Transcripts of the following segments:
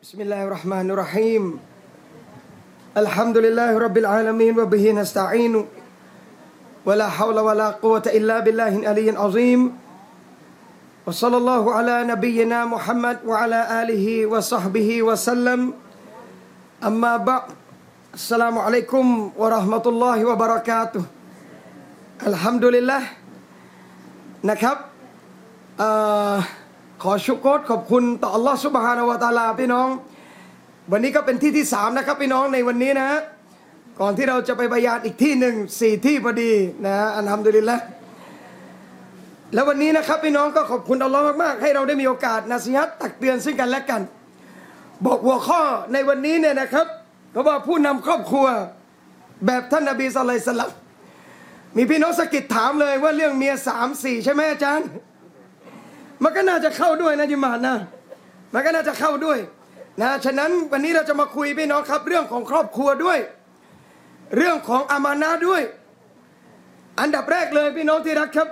بسم الله الرحمن الرحيم الحمد لله رب العالمين وبه نستعين ولا حول ولا قوة إلا بالله العلي العظيم وصلى الله على نبينا محمد وعلى آله وصحبه وسلم أما بعد السلام عليكم ورحمة الله وبركاته الحمد لله นะครับขอชุกรขอบคุณต่ออัลลอฮฺซุบฮานะฮูวะตะอาลาพี่น้องวันนี้ก็เป็นที่ที่3นะครับพี่น้องในวันนี้นะก่อนที่เราจะไปบะยานอีกที่หนึ่ง4ที่พอดีนะอัลฮัมดุลิลละห์แล้ววันนี้นะครับพี่น้องก็ขอบคุณอัลลอฮฺมากๆให้เราได้มีโอกาสนะซีฮัตตักเตือนซึ่งกันและกันบอกหัวข้อในวันนี้เนี่ยนะครับก็ว่าผู้นำครอบครัวแบบท่านนบีศ็อลลัลลอฮุอะลัยฮิวะซัลลัมมีพี่น้องสะกิดถามเลยว่าเรื่องเมีย3-4ใช่ไหมอาจารย์มันก็น่าจะเข้าด้วยนะจิมานนะมันก็น่าจะเข้าด้วยนะฉะนั้นวันนี้เราจะมาคุยพี่น้องครับเรื่องของครอบครัวด้วยเรื่องของอามานะห์ด้วยอันดับแรกเลยพี่น้องที่รักครับ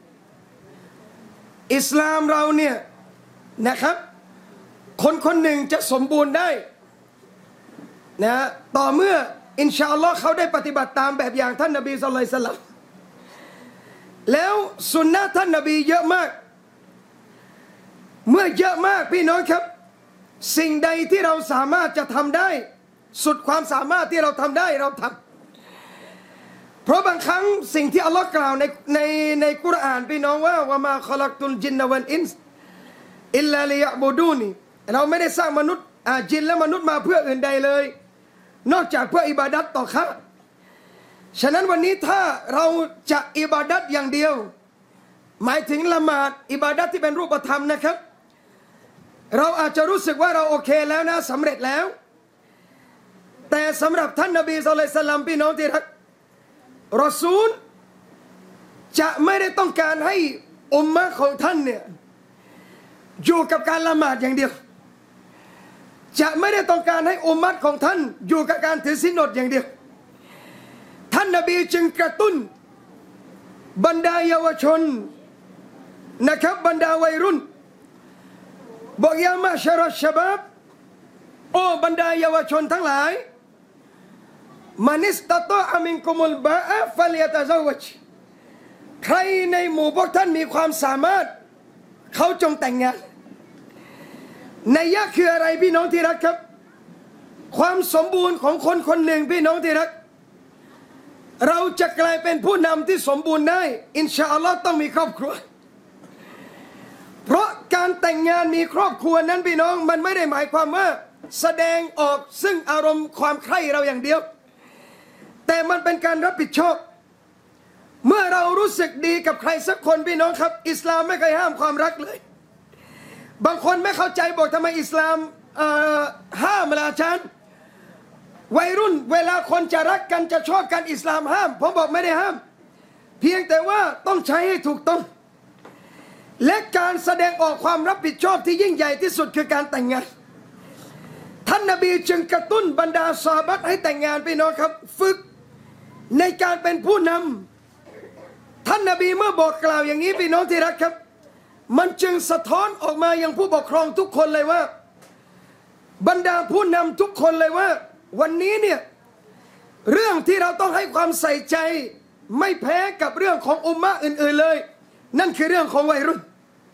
อิสลามเราเนี่ยนะครับคนคนหนึ่งจะสมบูรณ์ได้นะต่อเมื่ออินชาอัลลอฮ์เขาได้ปฏิบัติตามแบบอย่างท่านนบีศ็อลลัลลอฮุอะลัยฮิวะซัลลัมแล้วสุนนะท่านนบีเยอะมากเมื่อเยอะมากพี่น้องครับสิ่งใดที่เราสามารถจะทำได้สุดความสามารถที่เราทำได้เราทำเพราะบางครั้งสิ่งที่อัลลอฮ์กล่าวในกุรอานพี่น้องว่าวะมาคอลักตุลจินนวัลอินส์อิลลาลิยะบูดูนีเราไม่ได้สร้างมนุษย์จินและมนุษย์มาเพื่ออื่นใดเลยนอกจากเพื่ออิบาดัตต่อข้าฉะนั้นวันนี้ถ้าเราจะอิบาดัตอย่างเดียวหมายถึงละหมาดอิบาดัตที่เป็นรูปธรรมนะครับเราอาจจะรู้สึกว่าเราโอเคแล้วนะสำเร็จแล้วแต่สำหรับท่านนบีศ็อลลัลลอฮุอะลัยฮิวะซัลลัมพี่น้องที่รักรอซูลจะไม่ได้ต้องการให้อุมมะห์ของท่านเนี่ยอยู่กับการละหมาดอย่างเดียวจะไม่ได้ต้องการให้อุมมะห์ของท่านอยู่กับการถือศีลอดอย่างเดียวท่านนบีจึงกระตุ้นบรรดาเยาวชนนะครับบรรดาวัยรุ่นบอกยามาชะรัชชะบับโอ้บรรดาเยาวชนทั้งหลายมานิสตะตออะมินกุมุลบาอะฟัลยะตะซะวัจใครในหมู่พวกท่านมีความสามารถเขาจงแต่งงานนัยยะคืออะไรพี่น้องที่รักครับความสมบูรณ์ของคนคนหนึ่งพี่น้องที่รักเราจะกลายเป็นผู้นำที่สมบูรณ์ได้อินชาอัลลอฮ์ต้องมีครอบครัวเพราะการแต่งงานมีครอบครัวนั้นพี่น้องมันไม่ได้หมายความว่าแสดงออกซึ่งอารมณ์ความใคร่เราอย่างเดียวแต่มันเป็นการรับผิดชอบเมื่อเรารู้สึกดีกับใครสักคนพี่น้องครับอิสลามไม่เคยห้ามความรักเลยบางคนไม่เข้าใจบอกทำไมอิสลามห้ามล่ะอาจารย์วัยรุ่นเวลาคนจะรักกันจะชอบกันอิสลามห้ามผมบอกไม่ได้ห้ามเพียงแต่ว่าต้องใช้ให้ถูกต้องและการแสดงออกความรับผิดชอบที่ยิ่งใหญ่ที่สุดคือการแต่งงานท่านนบีจึงกระตุ้นบรรดาซอฮาบะห์ให้แต่งงานพี่น้องครับฝึกในการเป็นผู้นำท่านนบีเมื่อบอกกล่าวอย่างนี้พี่น้องที่รักครับมันจึงสะท้อนออกมายังผู้ปกครองทุกคนเลยว่าบรรดาผู้นำทุกคนเลยว่าวันนี้เนี่ยเรื่องที่เราต้องให้ความใส่ใจไม่แพ้กับเรื่องของอุมมะห์อื่นๆเลยนั่นคือเรื่องของวัยรุ่น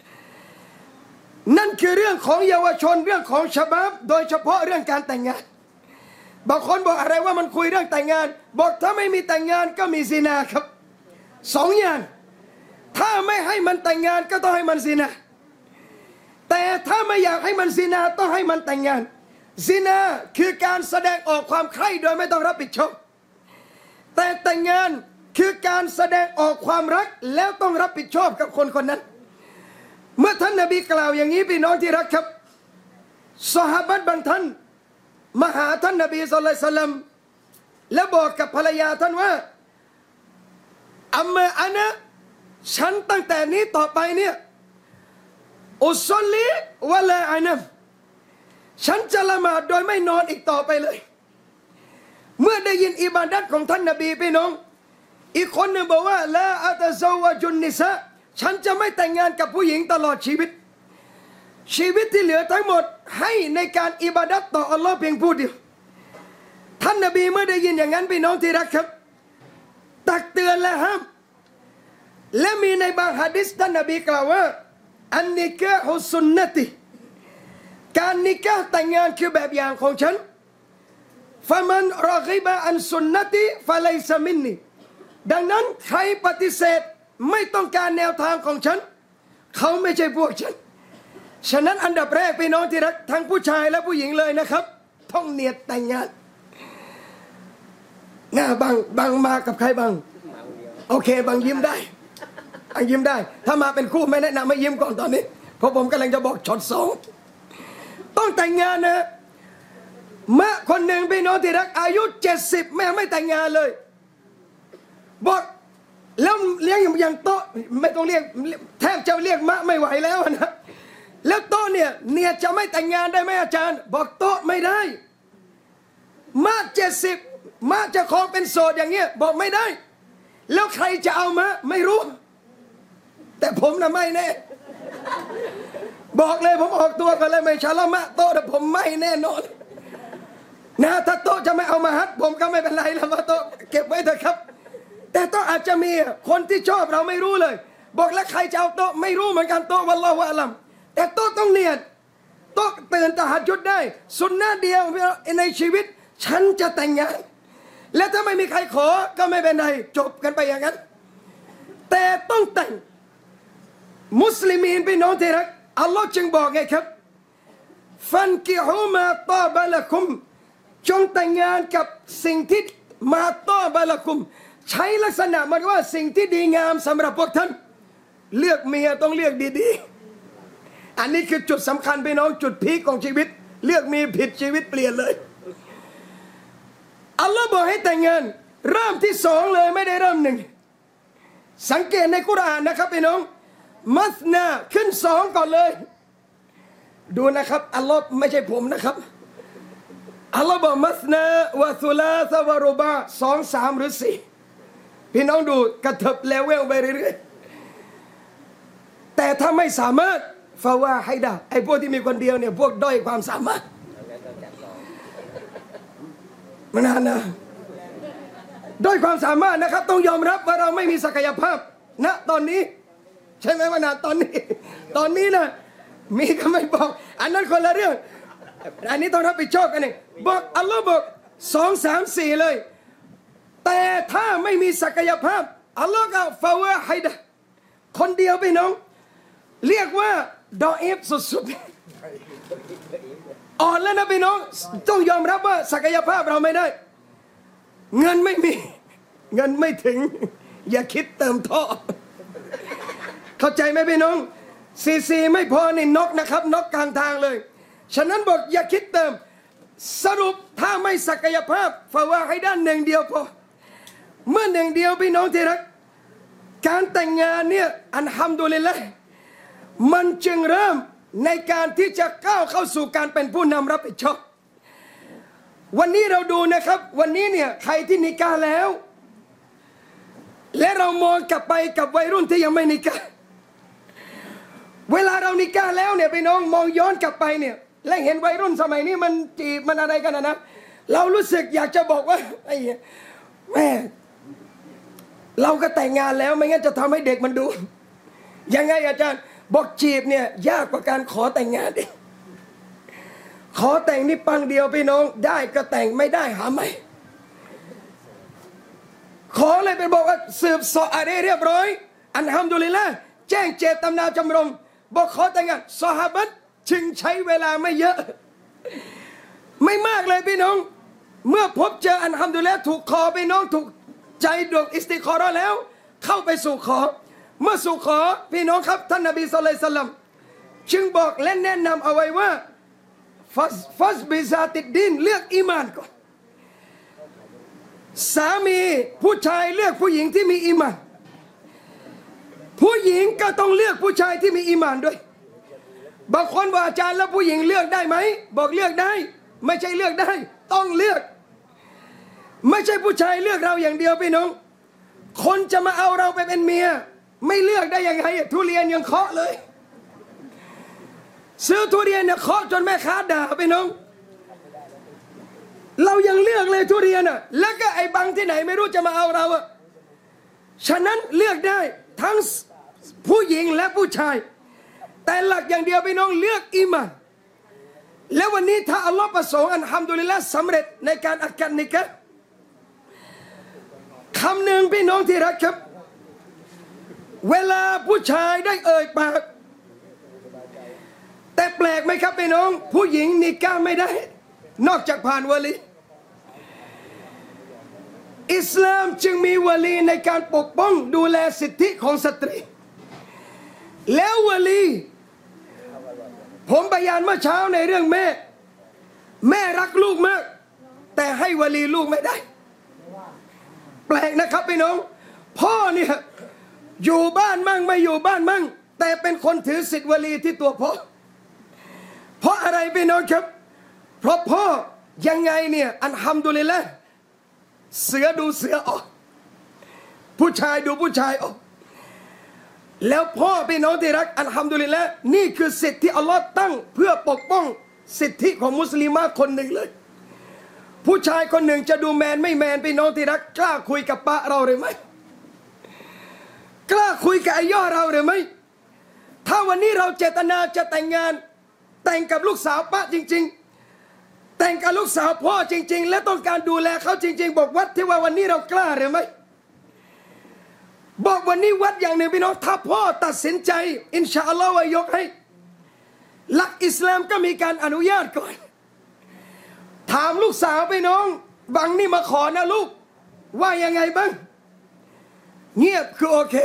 นั่นคือเรื่องของเยาวชนเรื่องของชะบับโดยเฉพาะเรื่องการแต่งงานบางคนบอกอะไรว่ามันคุยเรื่องแต่งงานบอกถ้าไม่มีแต่งงานก็มีซินาครับ2 อย่างถ้าไม่ให้มันแต่งงานก็ต้องให้มันซินาแต่ถ้าไม่อยากให้มันซินาต้องให้มันแต่งงานซินาคือการแสดงออกความใคร่โดยไม่ต้องรับผิดชอบแต่แต่งงานคือการแสดงออกความรักแล้วต้องรับผิดชอบกับคนคนนั้นเมื่อท่านนบีกล่าวอย่างนี้พี่น้องที่รักครับซอฮาบะห์บางท่านมาหาท่านนบีศ็อลลัลลอฮุอะลัยฮิวะซัลลัมและบอกกับภรรยาท่านว่าอัมมาอะนะฉันตั้งแต่นี้ต่อไปเนี่ยอุศอลลีวะลาอะนัมฉันจะละหมาดโดยไม่นอนอีกต่อไปเลยเมื่อได้ยินอิบาดัตของท่านนบีพี่น้องอีกคนหนึ่งบอกว่าลา อัตซาวะจุนนิสะฉันจะไม่แต่งงานกับผู้หญิงตลอดชีวิตชีวิตที่เหลือทั้งหมดให้ในการอิบาดัตต่ออัลลอฮ์เพียงผู้เดียวท่านนบีเมื่อได้ยินอย่างนั้นพี่น้องที่รักครับตักเตือนและห้ามและมีในบางหะดีษท่านนบีกล่าวว่าอันนิกะฮุสุนนะติการนิกะห์แต่งงานคือแบบอย่างของฉันฟะมันรอกิบะอันสุนนะติฟะไลซะมินนีดังนั้นใครปฏิเสธไม่ต้องการแนวทางของฉันเขาไม่ใช่พวกฉันฉะนั้นอันดับแรกพี่น้องที่รักทั้งผู้ชายและผู้หญิงเลยนะครับต้องเนียดแต่งงานบางมากับใครบางโอเคบางยิ้มได้ยิ้มได้ถ้ามาเป็นคู่ไม่แนะนำให้ยิ้มก่อนตอนนี้เพราะผมกำลังจะบอกช็อตสองต้องแต่งงานนะมะคนหนึ่งพี่น้องที่รักอายุ70แม่ไม่แต่งงานเลยบอกแล้วเลี้ยงอย่างโต๊ะไม่ต้องเรียกแทบจะเรียกมะไม่ไหวแล้วนะแล้วโต๊ะเนี่ยจะไม่แต่งงานได้ไหมอาจารย์บอกโต๊ะไม่ได้มะ70มะจะขอเป็นโสดอย่างเงี้ยบอกไม่ได้แล้วใครจะเอามะไม่รู้แต่ผมนะไม่แน่บอกเลยผมออกตัวกันเลยไม่ชาละมะโต๊ะแต่ผมไม่แน่นอนนะถ้าโต๊ะจะไม่เอามาฮัดผมก็ไม่เป็นไรแล้วมาโต๊ะเก็บไว้เถอะครับแต่โต๊ะอาจจะมีคนที่ชอบเราไม่รู้เลยบอกแล้วใครจะเอาโต๊ะไม่รู้เหมือนกันโต๊ะวัลลอฮุอะลัมแต่โต๊ะต้องเนียดโต๊ะตื่นตะฮัจญุดได้สุนนะเดียวในชีวิตฉันจะแต่งงานและถ้าไม่มีใครขอก็ไม่เป็นไรจบกันไปอย่างนั้นแต่ต้องแต่งมุสลิมีนพี่น้องที่รักอัลลอฮ์จึงบอกไงครับฟันกิฮูมาตอบะละคุมจงแต่งงานกับสิ่งที่มาตอบะละคุมใช้ลักษณะมันว่าสิ่งที่ดีงามสำหรับพวกท่านเลือกเมียต้องเลือกดีๆอันนี้คือจุดสำคัญพี่น้องจุดพีคของชีวิตเลือกมีผิดชีวิตเปลี่ยนเลยอัลลอฮ์บอกให้แต่งงานเริ่มที่สองเลยไม่ได้เริ่มหนึ่งสังเกตในกุรอานนะครับพี่น้องมัสนาขึ้นสองก่อนเลยดูนะครับอัลลอฮ์ไม่ใช่ผมนะครับอัลลอฮ์บอกมัสนาวะซุลาซะวะรุบะสองสามหรือสี่พี่น้องดูกระเถิบเลเวลไปเรื่อยๆแต่ถ้าไม่สามารถฟาวาให้ได้ไอ้พวกที่มีคนเดียวเนี่ยพวกด้อยความสามารถมันนานนะด้อยความสามารถนะครับต้องยอมรับว่าเราไม่มีศักยภาพณตอนนี้ใช่ไหมว่านาตอนนี้นะมีก็ไม่บอกอันนั้นคนละเรื่องอันนี้ต้องรับผิดชอบกันเองบอกอัลลอฮ์บอกสองสามสี่เลยแต่ถ้าไม่มีศักยภาพอัลลอฮ์ก็ฟาวะให้ได้คนเดียวพี่น้องเรียกว่าดอเอฟสุดๆอ่อนแล้วนะพี่น้องต้องยอมรับว่าศักยภาพเราไม่ได้เงินไม่มีเงินไม่ถึงอย่าคิดเติมท่อเข้าใจไหมพี่น้องซีไม่พอนี่นกนะครับนกกลางทางเลยฉะนั้นบอกอย่าคิดเติมสรุปถ้าไม่ศักยภาพฟาวะให้ด้านหนึ่งเดียวพอเมื่อหนึ่งเดียวพี่น้องที่รักการแต่งงานเนี่ยอัลฮัมดุลิลละห์มันจึงเริ่มในการที่จะก้าวเข้าสู่การเป็นผู้นำรับผิดชอบวันนี้เราดูนะครับวันนี้เนี่ยใครที่นิกาแล้วและเรามองกลับไปกับวัยรุ่นที่ยังไม่นิกาเวลาเรานิกาแล้วเนี่ยพี่น้องมองย้อนกลับไปเนี่ยและเห็นวัยรุ่นสมัยนี้มันจีบมันอะไรกันนะเรารู้สึกอยากจะบอกว่าไอ้แม่เราก็แต่งงานแล้วไม่งั้นจะทำให้เด็กมันดูยังไงอาจารย์บอกจีบเนี่ยยากกว่าการขอแต่งงานดิขอแต่งนี่ปังเดียวพี่น้องได้ก็แต่งไม่ได้หาไม่ขอเลยไปบอกว่าสืบสอบอะไรเรียบร้อยอัลฮัมดุลิลละห์แจ้งเจตนาจำนงบอกขอแต่งงานซอฮาบะห์จึงใช้เวลาไม่เยอะไม่มากเลยพี่น้องเมื่อพบเจออัลฮัมดุลิลละห์ถูกคอพี่น้องถูกใจดวงอิสติคอเราะห์แล้วเข้าไปสู่ขอเมื่อสู่ขอพี่น้องครับท่านนบีศ็อลลัลลอฮุอะลัยฮิวะซัลลัมจึงบอกและแนะนำเอาไว้ว่าฟัสบิซาติดดินเลือกอีมานก่อนสามีผู้ชายเลือกผู้หญิงที่มีอีมานผู้หญิงก็ต้องเลือกผู้ชายที่มีอีมานด้วยบางคนบอกอาจารย์แล้วผู้หญิงเลือกได้ไหมบอกเลือกได้ไม่ใช่เลือกได้ต้องเลือกไม่ใช่ผู้ชายเลือกเราอย่างเดียวพี่น้องคนจะมาเอาเราไปเป็นเมียไม่เลือกได้ยังไงทุเรียนยังเคาะเลยซื้อทุเรียนเนี่ยเคาะจนแม่ค้าด่าพี่น้องเรายังเลือกเลยทุเรียนอ่ะแล้วก็ไอ้บังที่ไหนไม่รู้จะมาเอาเราอ่ะฉะนั้นเลือกได้ทั้งผู้หญิงและผู้ชายแต่หลักอย่างเดียวพี่น้องเลือกอีหม่านแล้ววันนี้ถ้าอัลลอฮ์ประสงค์อัลฮัมดุลิลละห์สำเร็จในการอักกันนิกะห์คำหนึ่งพี่น้องที่รักครับเวลาผู้ชายได้เอ่ยปากแต่แปลกไหมครับพี่น้องผู้หญิงนิกะห์ไม่ได้นอกจากผ่านวะลีอิสลามจึงมีวะลีในการปกป้องดูแลสิทธิของสตรีแล้ววะลีผมบรรยายเมื่อเช้าในเรื่องแม่รักลูกมากแต่ให้วะลีลูกไม่ได้แปลกนะครับพี่น้องพ่อเนี่ยอยู่บ้านมั่งไม่อยู่บ้านมั่งแต่เป็นคนถือสิทธิ์วะลีที่ตัวพ่อเพราะอะไรพี่น้องครับเพราะพ่อยังไงเนี่ยอัลฮัมดุลิลละห์เสือดูเสือออกผู้ชายดูผู้ชายออกแล้วพ่อพี่น้องที่รักอัลฮัมดุลิลละห์นี่คือสิทธิที่อัลลอฮ์ตั้งเพื่อปกป้องสิทธิของมุสลิมคนหนึ่งเลยผู้ชายคนหนึ่งจะดูแมนไม่แมนพี่น้องที่รักกล้าคุยกับป้าเราหรือไม่กล้าคุยกับไอ้ย่อเราหรือไม่ถ้าวันนี้เราเจตนาจะแต่งงานแต่งกับลูกสาวป้าจริงๆแต่งกับลูกสาวพ่อจริงๆและต้องการดูแลเขาจริงๆบอกวัดที่ว่าวันนี้เรากล้าหรือไม่บอกวันนี้วัดอย่างหนึ่งพี่น้องถ้าพ่อตัดสินใจอินชาอัลลอฮ์ว่ายกให้หลักอิสลามก็มีการอนุญาตก่อนถามลูกสาวพี่น้องบังนี่มาขอนะลูกว่ายังไงบ้างเงียบคือโอเค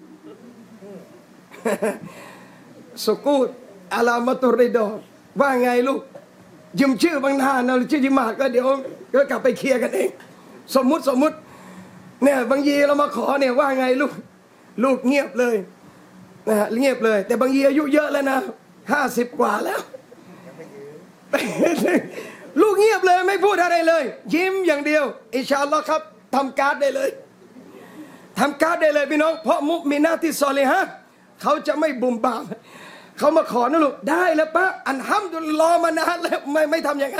สุกูดอาลามาตุริดอว่าไงลูกยืมชื่อบางท่านนะชื่อจิมาดก็เดี๋ยวก็กลับไปเคลียร์กันเองสมมุติเนี่ยบางยีเรามาขอเนี่ยว่าไงลูกเงียบเลยนะฮะเงียบเลยแต่บางยีอายุเยอะแล้วนะ50 กว่าแล้วลูกเงียบเลยไม่พูดอะไรเลยยิ้มอย่างเดียวอินชาอัลลอฮ์ครับทำการ์ดได้เลยทำการ์ดได้เลยพี่น้องเพราะมุมินาที่ซอลิฮะเขาจะไม่บุ่มบามเขามาขอนะลูกได้แล้วป้าอันฮัมดุลิลลอฮ์มานานแล้วไม่ทำอย่างนั้น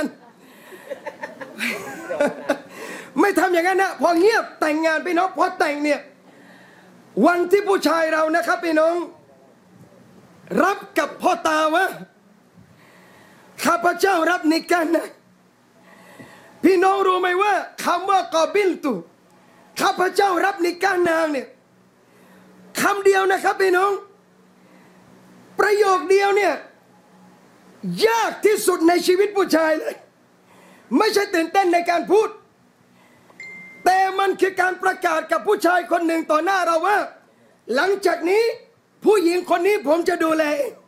ไม่ทำอย่างนั้นนะพอเงียบแต่งงานพี่น้องพอแต่งเนี่ยวันที่ผู้ชายเรานะครับพี่น้องรับกับพ่อตาว่าข้าพเจ้ารับนิกะห์นะพี่น้องรู้ไหมว่าคำว่ากอบิลตุข้าพเจ้ารับนิกะห์นางเนี่ยคำเดียวนะครับพี่น้องประโยคเดียวเนี่ยยากที่สุดในชีวิตผู้ชายเลยไม่ใช่ตื่นเต้นในการพูดแต่มันคือการประกาศกับผู้ชายคนหนึ่งต่อหน้าเราว่าหลังจากนี้ผู้หญิงคนนี้ผมจะดูแลเอง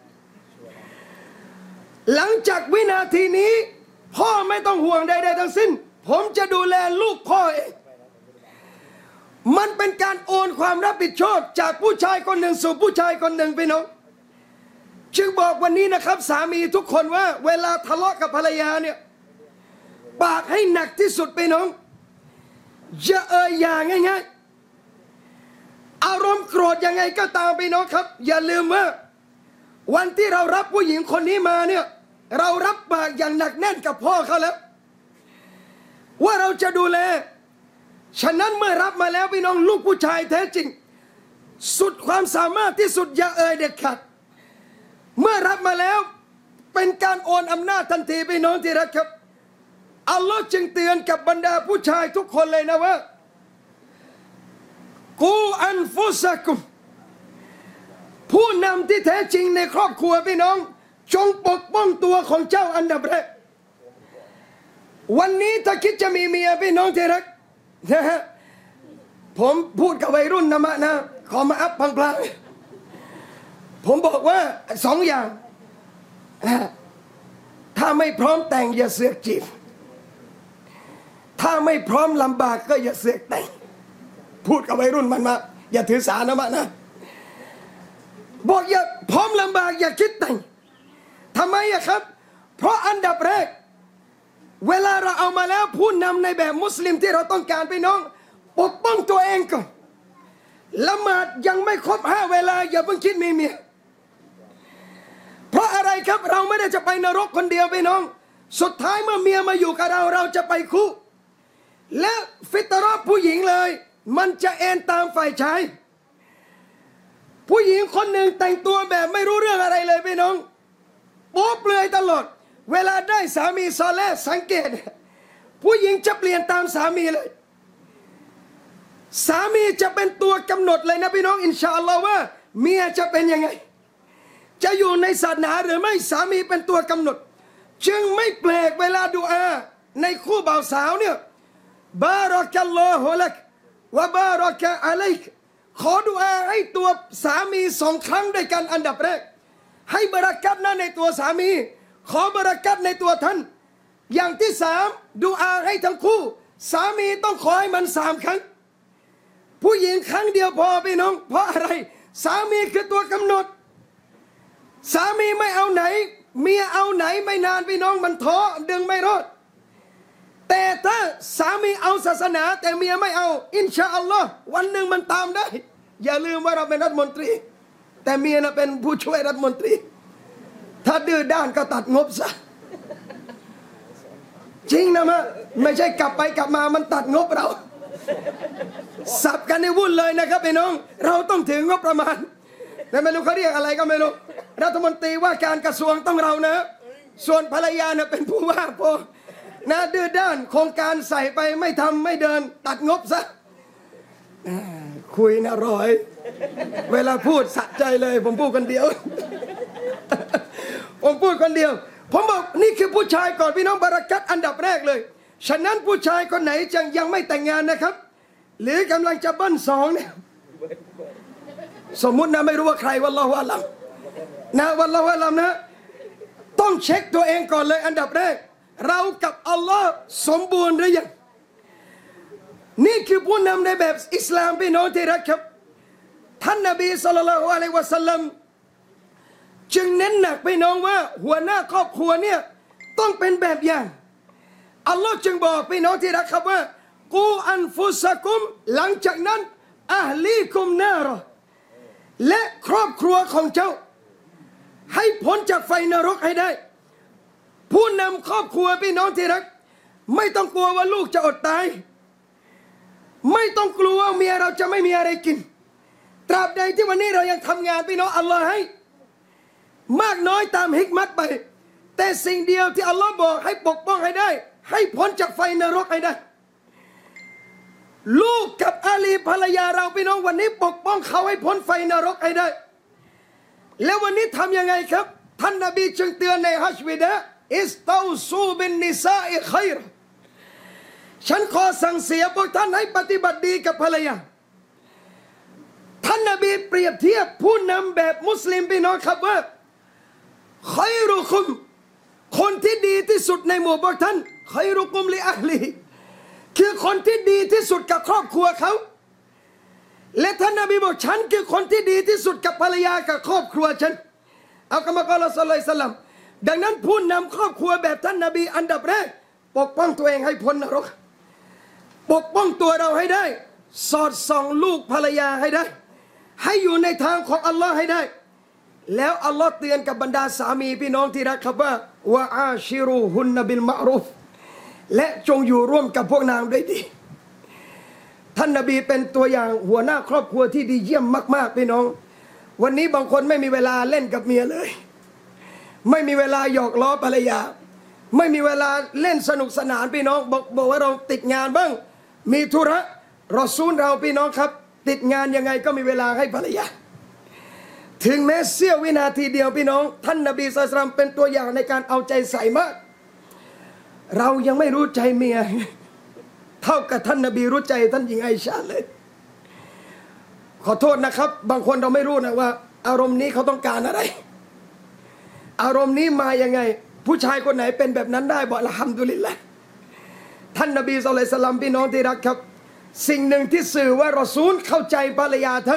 หลังจากวินาทีนี้พ่อไม่ต้องห่วงใดๆทั้งสิ้นผมจะดูแลลูกพ่อเองมันเป็นการโอนความรับผิดชอบจากผู้ชายคนหนึ่งสู่ผู้ชายคนหนึ่งพี่น้องจึงบอกวันนี้นะครับสามีทุกคนว่าเวลาทะเลาะกับภรรยาเนี่ยปากให้หนักที่สุดพี่น้องอย่าอย่างง่ายๆอารมณ์โกรธยังไงก็ตามพี่น้องครับอย่าลืมว่าวันที่เรารับผู้หญิงคนนี้มาเนี่ยเรารับปากอย่างหนักแน่นกับพ่อเขาแล้วว่าเราจะดูแลฉะนั้นเมื่อรับมาแล้วพี่น้องลูกผู้ชายแท้จริงสุดความสามารถที่สุดอย่าเด็ดขาดเมื่อรับมาแล้วเป็นการโอนอำนาจทันทีพี่น้องที่รักครับอัลลอฮ์จึงเตือนกับบรรดาผู้ชายทุกคนเลยนะว่ากูอันฟุซะกุมผู้นำที่แท้จริงในครอบครัวพี่น้องจงปกป้องตัวของเจ้าอันดับแรกวันนี้ถ้าคิดจะมีเมียพี่น้องที่รักนะฮะผมพูดกับวัยรุ่นนะขอมาอัพพลางๆผมบอกว่า2 อย่างถ้าไม่พร้อมแต่งอย่าเสือกจีบถ้าไม่พร้อมลำบากก็อย่าเสือกแต่งพูดกับวัยรุ่นมันมาอย่าถือสานะบอกอย่าพร้อมลำบากอย่าคิดแต่งทำไมอะครับเพราะอันดับแรกเวลาเราเอามาแล้วผู้นำในแบบมุสลิมที่เราต้องการพี่น้องปกป้องตัวเองก่อนละหมาดยังไม่ครบ5 เวลาอย่าเพิ่งคิดมีเมียเพราะอะไรอะไรครับเราไม่ได้จะไปนรกคนเดียวพี่น้องสุดท้ายเมื่อเมียมาอยู่กับเราเราจะไปคู่และฟิตรอผู้หญิงเลยมันจะเอ็นตามฝ่ายชายผู้หญิงคนหนึ่งแต่งตัวแบบไม่รู้เรื่องอะไรเลยพี่น้องโป๊เปลือยตลอดเวลาได้สามีซอเลห์สังเกตผู้หญิงจะเปลี่ยนตามสามีเลยสามีจะเป็นตัวกำหนดเลยนะพี่น้องอินชาอัลลอฮ์ว่าเมียจะเป็นยังไงจะอยู่ในศาสนาหรือไม่สามีเป็นตัวกำหนดจึงไม่แปลกเวลาดูอาในคู่บ่าวสาวเนี่ยบารักัลลอฮุลักวะบารักะอะลัยกขอดุอาให้ตัวสามี2 ครั้งด้วยกันอันดับแรกให้บารักัตนะในตัวสามีขอบารักัตในตัวท่านอย่างที่3ดุอาให้ทั้งคู่สามีต้องขอให้มัน3 ครั้งผู้หญิงครั้งเดียวพอพี่น้องเพราะอะไรสามีคือตัวกำหนดสามีไม่เอาไหนเมียเอาไหนไม่นานพี่น้องมันท้อดึงไม่รอดแต่ถ้าสามีเอาศาสนาแต่เมียไม่เอาอินชาอัลลอฮ์วันหนึ่งมันตามได้อย่าลืมว่าเราเป็นรัฐมนตรีแต่เมียน่ะเป็นผู้ช่วยรัฐมนตรีถ้าดื้อด้านก็ตัดงบซะจริงนะมะไม่ใช่กลับไปกลับมามันตัดงบเราสับกันในวุ่นเลยนะครับพี่น้องเราต้องถึงงบประมาณแต่ไม่รู้เขาเรียกอะไรก็ไม่รู้รัฐมนตรีว่าการกระทรวงต้องเรานะส่วนภรรยาเนี่ยเป็นผู้ว่าพอนะดื้อด้านโครงการใส่ไปไม่ทำไม่เดินตัดงบซะคุยนะร้อยเวลาพูดสะใจเลยผมพูดคนเดียวผมพูดคนเดียวผมบอกนี่คือผู้ชายก่อนพี่น้องบารักัตอันดับแรกเลยฉะนั้นผู้ชายคนไหนยังไม่แต่งงานนะครับหรือกำลังจะเบิ้ล2เนี่ยสมมุตินะไม่รู้ว่าใครวัลลอฮุอะลัมนะวัลลอฮุอะลัมนะต้องเช็คตัวเองก่อนเลยอันดับแรกเรากับอัลลอฮ์สมบูรณ์หรือยังนี่คือผู้นำในแบบอิสลามพี่น้องที่รักครับท่านนบีศ็อลลัลลอฮุอะลัยฮิวะซัลลัมจึงเน้นหนักพี่น้องว่าหัวหน้าครอบครัวเนี่ยต้องเป็นแบบอย่างอัลลอฮ์จึงบอกพี่น้องที่รักครับว่ากูอันฟุสกุมหลังจากนั้นอะห์ลีกุมนารอและครอบครัวของเจ้าให้พ้นจากไฟนรกให้ได้ผู้นำครอบครัวพี่น้องที่รักไม่ต้องกลัวว่าลูกจะอดตายไม่ต้องกลัวว่าเมียเราจะไม่มีอะไรกินตราบใดที่วันนี้เรายังทำงานพี่น้องอัลลอฮ์ให้มากน้อยตามฮิกมัตไปแต่สิ่งเดียวที่อัลลอฮ์บอกให้ปกป้องให้ได้ให้พ้นจากไฟนรกให้ได้ลูกกับอาลีภรรยาเราพี่น้องวันนี้ปกป้องเขาให้พ้นไฟนรกให้ได้แล้ววันนี้ทำยังไงครับท่านนบีจึงเตือนในฮัจญ์วิดะอิสตาซูบินนิซาอิคัยรฉันขอสั่งเสียพวกท่านให้ปฏิบัติดีกับภรรยาท่านนบีเปรียบเทียบผู้นำแบบมุสลิมพี่น้องครับว่าคัยรุคุมคนที่ดีที่สุดในหมู่พวกท่านคัยรุคุมลิอะห์ลีคือคนที่ดีที่สุดกับครอบครัวเขาและท่านนบีบอกฉันคือคนที่ดีที่สุดกับภรรยากับครอบครัวฉันเอากรรมกรศ็อลลัลลอฮุอะลัยฮิวะซัลลัมดังนั้นผู้นำครอบครัวแบบท่านนบีอันดับแรกปกป้องตัวเองให้พ้นนรกปกป้องตัวเราให้ได้สอดส่องลูกภรรยาให้ได้ให้อยู่ในทางของอัลลอฮ์ให้ได้แล้วอัลลอฮ์เตือนกับบรรดาสามีพี่น้องที่รักครับว่าวะอาชิรูฮุนนบิลมะรูฟและจงอยู่ร่วมกับพวกนางด้วยดีท่านนบีเป็นตัวอย่างหัวหน้าครอบครัวที่ดีเยี่ยมมากๆพี่น้องวันนี้บางคนไม่มีเวลาเล่นกับเมียเลยไม่มีเวลาหยอกล้อภรรยาไม่มีเวลาเล่นสนุกสนานพี่น้องบอกว่าเราติดงานบ้างมีธุระรอซูลเราพี่น้องครับติดงานยังไงก็มีเวลาให้ภรรยาถึงแม้เสี้ยววินาทีเดียวพี่น้องท่านนบีศ็อลลัลลอฮุอะลัยฮิวะซัลลัมเป็นตัวอย่างในการเอาใจใส่มากเรายังไม่รู้ใจเมียเท่ากับท่านนบีรู้ใจท่านหญิงไอชาเลยขอโทษนะครับบางคนเราไม่รู้นะว่าอารมณ์นี้เขาต้องการอะไรอารมณ์นี้มายังไงผู้ชายคนไหนเป็นแบบนั้นได้บอกอัลฮัมดุลิลละห์ท่านนบีศ็อลลัลลอฮุอะลัยฮิวะซัลลัมพี่น้องที่รักครับสิ่งหนึ่งที่สื่อว่ารอซูลเข้าใจภรรยาท่าน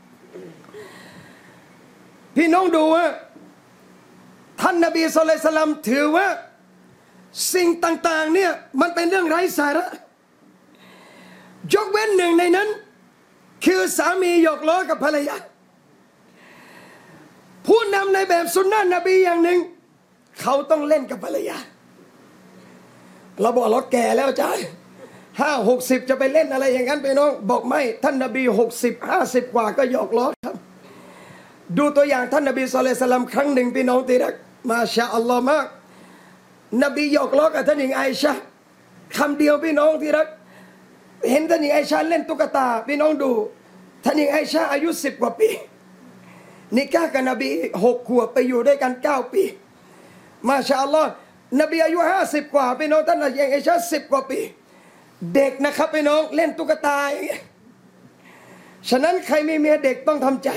พี่น้องดูว่าท่านนบีศ็อลลัลลอฮุอะลัยฮิวะซัลลัมถือว่าสิ่งต่างๆเนี่ยมันเป็นเรื่องไร้สาระยกเว้นหนึ่งในนั้นคือสามีหยอกล้อกับภรรยาผู้นำในแบบสุนนะนบีอย่างหนึ่งเขาต้องเล่นกับภรรยาเราบอกเราแก่แล้วจ้า50-60จะไปเล่นอะไรอย่างนั้นไปน้องบอกไม่ท่านนบี60-50กว่าก็หยอกล้อครับดูตัวอย่างท่านนบีศ็อลลัลลอฮุอะลัยฮิวะซัลลัมครั้งหนึ่งพี่น้องที่รักมาชาอัลลอฮ์มากนบีหยอกล้อกับท่านหญิงไอชะห์คำเดียวพี่น้องที่รักเห็นท่านหญิงไอชะห์เล่นตุ๊กตาพี่น้องดูท่านหญิงไอชะห์อายุ10 กว่าปีนิกะห์กับนบี6 ขวบไปอยู่ด้วยกัน9 ปีมาชาอัลลอฮ์นบีอายุ50 กว่าพี่น้องท่านหญิงไอชะห์10 กว่าปีเด็กนะครับพี่น้องเล่นตุ๊กตาอย่างเงี้ยฉะนั้นใครมีเมียเด็กต้องทำใจ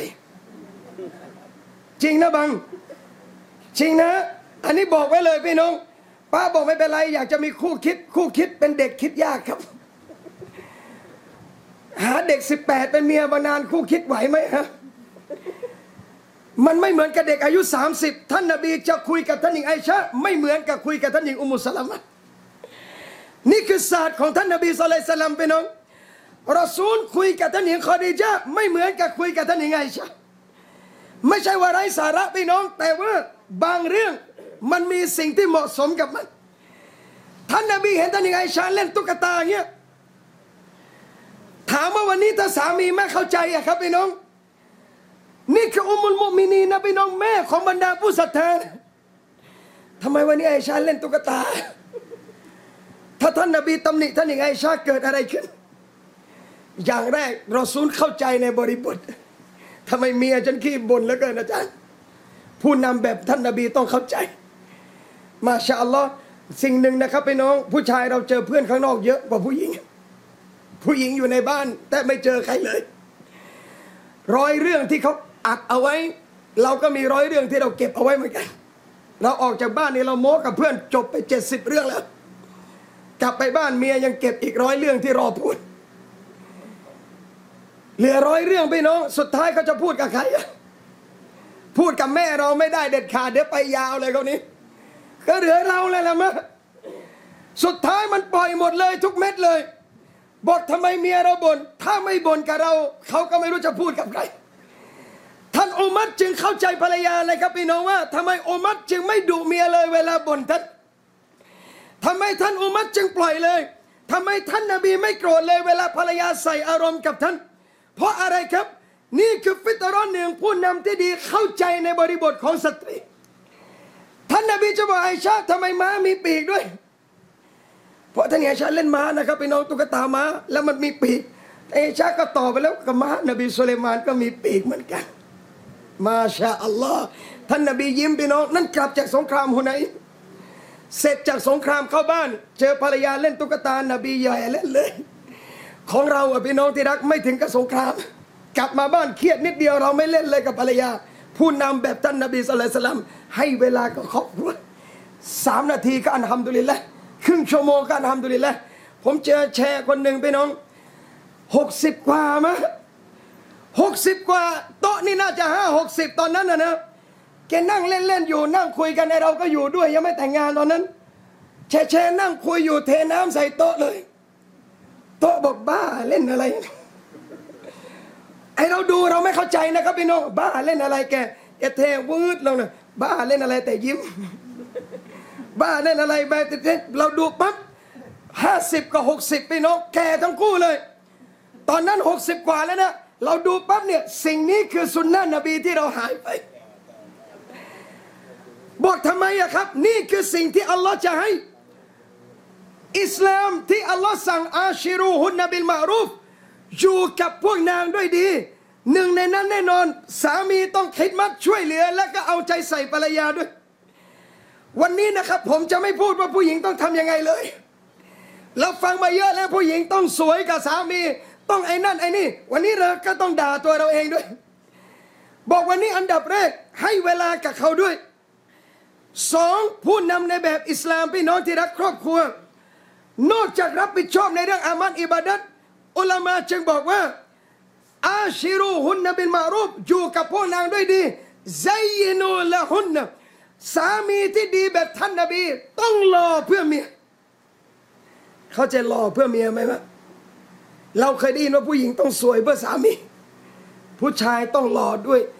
จริงนะบังจริงนะอันนี้บอกไว้เลยพี่น้องป้าบอกไม่เป็นไรอยากจะมีคู่คิดเป็นเด็กคิดยากครับหาเด็ก18เป็นเมียมานานคู่คิดไหวไหมฮะมันไม่เหมือนกับเด็กอายุ30ท่านนบีจะคุยกับท่านหญิงไอชะห์ไม่เหมือนกับคุยกับท่านหญิงอุมมุสลามะนี่คือศาสตร์ของท่านนบีศ็อลลัลลอฮุอะลัยฮิวะซัลลัมพี่น้องรอซูลคุยกับท่านหญิงคอดีญะห์ไม่เหมือนกับคุยกับท่านหญิงไอชะห์ไม่ใช่ว่าไร้สาระพี่น้องแต่ว่าบางเรื่องมันมีสิ่งที่เหมาะสมกับมันท่านนบีเห็นท่านหญิงไอชะห์เล่นตุ๊กตาเงี้ยถามว่าวันนี้ถ้าสามีไม่เข้าใจอะครับพี่น้องนี่คืออุมมุลมุมินีนนะพี่น้องแม่ของบรรดาผู้ศรัทธาทำไมวันนี้ไอชะห์เล่นตุ๊กตาถ้าท่านนบีตำหนิท่านหญิงไอชะห์เกิดอะไรขึ้นอย่างแรกรอซูลเข้าใจในบริบททำไมเมียฉันขี้บ่นเหลือเกินอาจารย์ผู้นำแบบท่านนบีต้องเข้าใจมาชาอัลลอฮ์สิ่งหนึ่งนะครับพี่น้องผู้ชายเราเจอเพื่อนข้างนอกเยอะกว่าผู้หญิงอยู่ในบ้านแต่ไม่เจอใครเลย100 เรื่องที่เขาอัดเอาไว้เราก็มี100 เรื่องที่เราเก็บเอาไว้เหมือนกันเราออกจากบ้านนี่เราโม้กับเพื่อนจบไป70 เรื่องแล้วกลับไปบ้านเมียยังเก็บอีก100 เรื่องที่รอพูดเหลือ100 เรื่องพี่น้องสุดท้ายเขาจะพูดกับใครพูดกับแม่เราไม่ได้เด็ดขาดเดี๋ยวไปยาวเลยคนนี้ก็เหลือเราเลยละมั้งสุดท้ายมันปล่อยหมดเลยทุกเม็ดเลยบอกทำไมเมียเราบ่นถ้าไม่บ่นกับเราเขาก็ไม่รู้จะพูดกับใครท่านอุมัรจึงเข้าใจภรรยาเลยครับพี่น้องว่าทำไมอุมัรจึงไม่ดุเมียเลยเวลาบ่นท่านทำไมท่านอุมัรจึงปล่อยเลยทำไมท่านนบีไม่โกรธเลยเวลาภรรยาใส่อารมณ์กับท่านเพราะอะไรครับนี่คือฟิตรอหนึ่งผู้นำที่ดีเข้าใจในบริบทของสตรีท่านนบีจะบอกไอชะห์ทำไมม้ามีปีกด้วยเพราะท่านไอชะห์เล่นม้านะครับพี่น้องตุ๊กตาม้าแล้วมันมีปีกไอชะห์ก็ตอบไปแล้วกับม้านบีสุลัยมานก็มีปีกเหมือนกันมาชาอัลลอฮ์ท่านนบียิ้มพี่น้องนั่นกลับจากสงครามฮุนัยน์เสร็จจากสงครามเข้าบ้านเจอภรรยาเล่นตุ๊กตานบีใหญ่เล่นเลยของเราพี่น้องที่รักไม่ถึงกับสงครามกลับมาบ้านเครียดนิดเดียวเราไม่เล่นเลยกับภรรยาผู้นำแบบท่านนบีศ็อลลัลลอฮุอะลัยฮิวะซัลลัมให้เวลากับครอบครัว3 นาทีก็อัลฮัมดุลิลละห์ครึ่งชั่วโมงก็อัลฮัมดุลิลละห์ผมเจอแชร์คนหนึ่งพี่น้อง60 กว่ามั้ง60 กว่าโต๊ะนี่น่าจะ50 ตอนนั้นนะแกนั่งเล่นอยู่นั่งคุยกันไอเราก็อยู่ด้วยยังไม่แต่งงานตอนนั้นแชร์นั่งคุยอยู่เทน้ำใส่โต๊ะเลยโต๊ะบอกบ้าเล่นอะไรไอเราดูเราไม่เข้าใจนะครับพี่น้องบ้าเล่นอะไรแกเทวืดเราเนี่ยบ้าเล่นอะไรแต่ยิ้มบ้าเล่นอะไรแบบเราดูปั๊บ50 กับ 60พี่น้องแก่ทั้งคู่เลยตอนนั้น60 กว่าแล้วนะเราดูปั๊บเนี่ยสิ่งนี้คือสุนนะนบีที่เราหายไปบอกทำไมอะครับนี่คือสิ่งที่อัลลอฮ์จะให้อิสลามที่อัลลอฮ์สั่งอาชิรูฮุนนบิลมารูฟอยู่กับพวกนางด้วยดีหนึ่งในนั้นแน่นอนสามีต้องคิดมัดช่วยเหลือและก็เอาใจใส่ภรรยาด้วยวันนี้นะครับผมจะไม่พูดว่าผู้หญิงต้องทำยังไงเลยเราฟังมาเยอะแล้วผู้หญิงต้องสวยกับสามีต้องไอ้นั่นไอ้นี่วันนี้เราก็ต้องด่าตัวเราเองด้วยบอกวันนี้อันดับแรกให้เวลากับเขาด้วย2ผู้นำในแบบอิสลามพี่น้องที่รักครอบครัวนอกจากรับผิดชอบในเรื่องอามัลอิบาดัตอุลามะจึงบอกว่าอาชิรูฮุนนบิลมารูฟอยู่กับพวกนางด้วยดีไซยินูละฮุนนสามีที่ดีแบบท่านนบีต้องรอเพื่อเมียเขาจะรอเพื่อเมียไหมวะเราเคยได้ยินว่าผู้หญิงต้องสวยเพื่อสามีผู้ชายต้องรอด้วย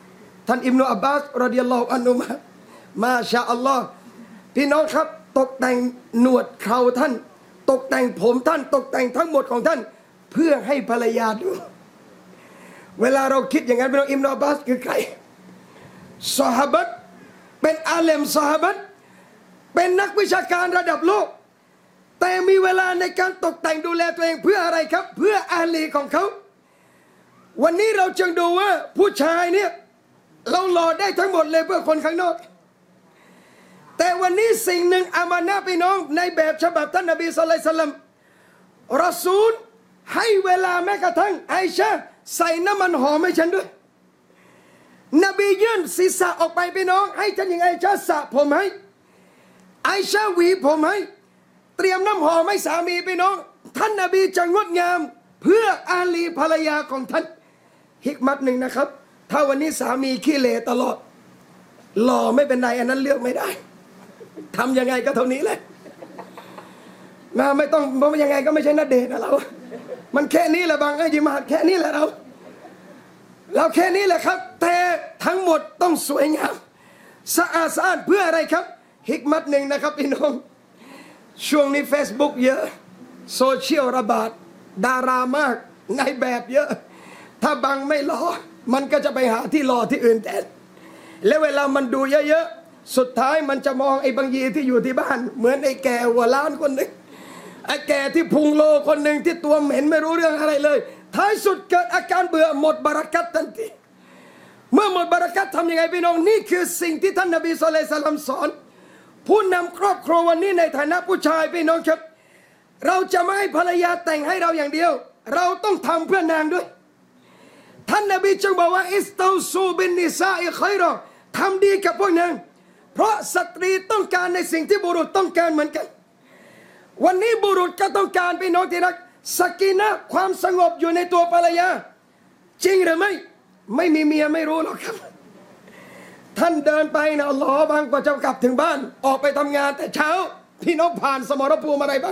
ท่านอิบนุอับบาสรอฎิยัลลอฮุอันฮุมาชาอัลลอฮ์พี่น้องครับตกแต่งหนวดเคราท่านตกแต่งผมท่านตกแต่งทั้งหมดของท่านเพื่อให้ภรรยาดูเวลาเราคิดอย่างนั้นพี่น้องอิบนุอับบาสคือใครซอฮาบะห์เป็นอาเลมซอฮาบะห์เป็นนักวิชาการระดับโลกแต่มีเวลาในการตกแต่งดูแลตัวเองเพื่ออะไรครับเพื่ออาลีของเขาวันนี้เราจึงดูว่าผู้ชายเนี่ยเราหล่อได้ทั้งหมดเลยเพื่อคนข้างนอกแต่วันนี้สิ่งหนึ่งอามานะห์พี่น้องในแบบฉบับท่านนบีศ็อลลัลลอฮุอะลัยฮิวะซัลลัมรอซูลให้เวลาแม้กระทั่งไอชาใส่น้ำมันหอมให้ฉันด้วยนบียื่นศีรษะออกไปพี่น้องให้ท่านหญิงไอชาสระผมให้ไอชาหวีผมให้เตรียมน้ำหอมให้สามีพี่น้องท่านนบีจะงดงามเพื่ออาลีภรรยาของท่านฮิกมัตหนึ่งนะครับถ้าวันนี้สามีขี้เหร่ตลอดหล่อไม่เป็นไรอันนั้นเลือกไม่ได้ทำยังไงก็เท่านี้แหละนะไม่ต้องยังไงก็ไม่ใช่ณเดชน์นะเรามันแค่นี้แหละบางยิมาแค่นี้แหละเราแค่นี้แหละครับแต่ทั้งหมดต้องสวยงามสะอาดสะอาดเพื่ออะไรครับฮิกมัตหนึ่งนะครับพี่น้องช่วงนี้ Facebook เยอะโซเชียลระบาดดารามากในแบบเยอะถ้าบังไม่หล่อมันก็จะไปหาที่หล่อที่อื่นแทนและเวลามันดูเยอะๆสุดท้ายมันจะมองไอ้บางยีที่อยู่ที่บ้านเหมือนไอ้แก่หัวล้านคนหนึ่งไอ้แก่ที่พุงโลคนหนึ่งที่ตัวเหม็นไม่รู้เรื่องอะไรเลยท้ายสุดเกิดอาการเบื่อหมดบารักัตทันทีเมื่อหมดบารักัตทำยังไงพี่น้องนี่คือสิ่งที่ท่านนบีศ็อลลัลลอฮุอะลัยฮิวะซัลลัมสอนผู้นำครอบครัววันนี้ในฐานะผู้ชายพี่น้องครับเราจะไม่ให้ภรรยาแต่งให้เราอย่างเดียวเราต้องทำเพื่อนางด้วยท่านนบีจึงบอกว่าอิสตาซูบินนิซาอิค็อยรอทำดีกับพวกนางเพราะสตรีต้องการในสิ่งที่บุรุษต้องการเหมือนกันวันนี้บุรุษก็ต้องการพี่น้องที่รักสกีนะห์ความสงบอยู่ในตัวภรรยาจริงหรือไม่มีเมียไม่รู้หรอกครับท่านเดินไปนะอัลลอฮ์บางกว่าจะกลับถึงบ้านออกไปทำงานแต่เช้าพี่น้องผ่านสมรภูมิอะไรบ้าง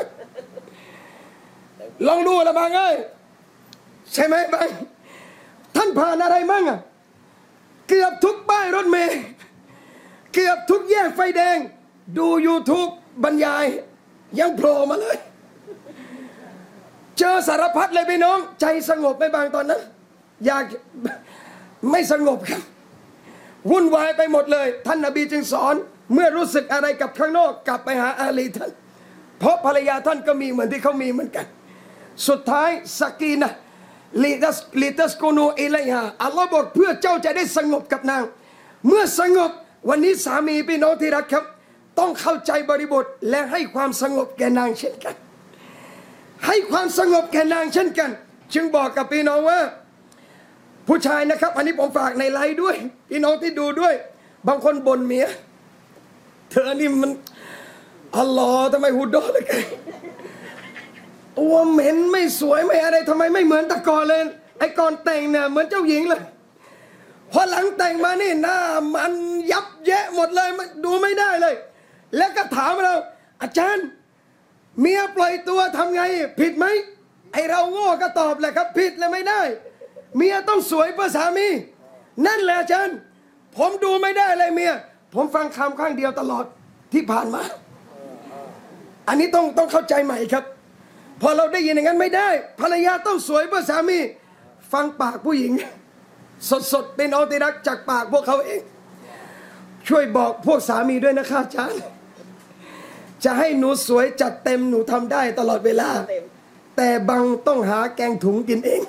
ลองดูละบางเอ้ยใช่ไหมบางท่านผ่านอะไรมั่งอะเกือบทุกป้ายรถเมล์เกือบทุกแยกไฟแดงดู YouTube บรรยายยังโผล่มาเลยเจอสารพัดเลยพี่น้องใจสงบไม่บางตอนนั้นอยากไม่สงบครับวุ่นวายไปหมดเลยท่านนบีจึงสอนเมื่อรู้สึกอะไรกับข้างนอกกลับไปหาอาลีท่านเพราะภรรยาท่านก็มีเหมือนที่เขามีเหมือนกันสุดท้ายสกีนะลิตัสกูนูอิลัยฮาอัลลอฮ์บอกเพื่อเจ้าจะได้สงบกับนางเมื่อสงบวันนี้สามีพี่น้องที่รักครับต้องเข้าใจบริบทและให้ความสงบแก่นางเช่นกันให้ความสงบแก่นางเช่นกันจึงบอกกับพี่น้องว่าผู้ชายนะครับอันนี้ผมฝากในไลน์ด้วยพี่น้องที่ดูด้วยบางคนบ่นเมียเธอนี่มันอัลลอฮ์ทำไมหุดดอเลยกันตัวเหม็นไม่สวยไม่อะไรทำไมไม่เหมือนแต่ก่อนเลยไอ้ก่อนแต่งเนี่ยเหมือนเจ้าหญิงเลยพอหลังแต่งมานี่หน้ามันยับแยะหมดเลยดูไม่ได้เลยแล้วก็ถามเราอาจารย์เมียปล่อยตัวทำไงผิดไหมไอเราโง่ก็ตอบแหละครับผิดเลยไม่ได้เมียต้องสวยเพื่อสามีนั่นแหละอาจารย์ผมดูไม่ได้เลยเมียผมฟังคำข้างเดียวตลอดที่ผ่านมาอันนี้ต้องเข้าใจใหม่ครับพอเราได้ยินอย่างนั้นไม่ได้ภรรยาต้องสวยเพื่อสามีฟังปากผู้หญิงสดๆเป็นน้องที่รักจากปากพวกเขาเองช่วยบอกพวกสามีด้วยนะคะอาจารย์จะให้หนูสวยจัดเต็มหนูทำได้ตลอดเวลาแต่บางต้องหาแกงถุงกินเอง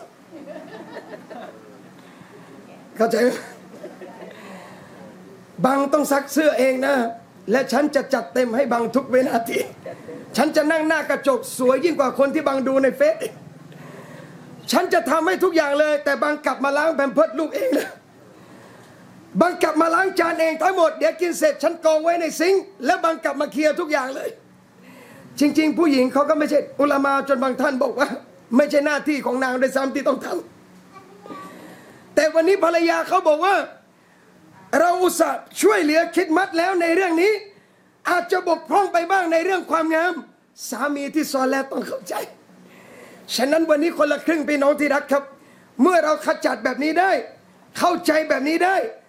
เข้าใจบางต้องซักเสื้อเองนะและฉันจะจัดเต็มให้บางทุกเวลาทีฉันจะนั่งหน้ากระจกสวยยิ่งกว่าคนที่บางดูในเฟซฉันจะทำให้ทุกอย่างเลยแต่บางกลับมาล้างแพมเพิร์สลูกเองนะบางกลับมาล้างจานเองทั้งหมดเดี๋ยวกินเสร็จฉันกองไว้ในซิงค์แล้วบางกลับมาเคลียร์ทุกอย่างเลยจริงๆผู้หญิงเขาก็ไม่ใช่อุลามาจนบางท่านบอกว่าไม่ใช่หน้าที่ของนางด้วยซ้ำที่ต้องทำแต่วันนี้ภรรยาเขาบอกว่าเราอุตส่าห์ช่วยเหลือคิดมัดแล้วในเรื่องนี้อาจจะบกพร่องไปบ้างในเรื่องความงามสามีที่ซอแล้วต้องเข้าใจฉะนั้นวันนี้คนละครึ่งพี่น้องที่รักครับเมื่อเราขจัดแบบนี้ได้เข้าใจแบบนี้ได้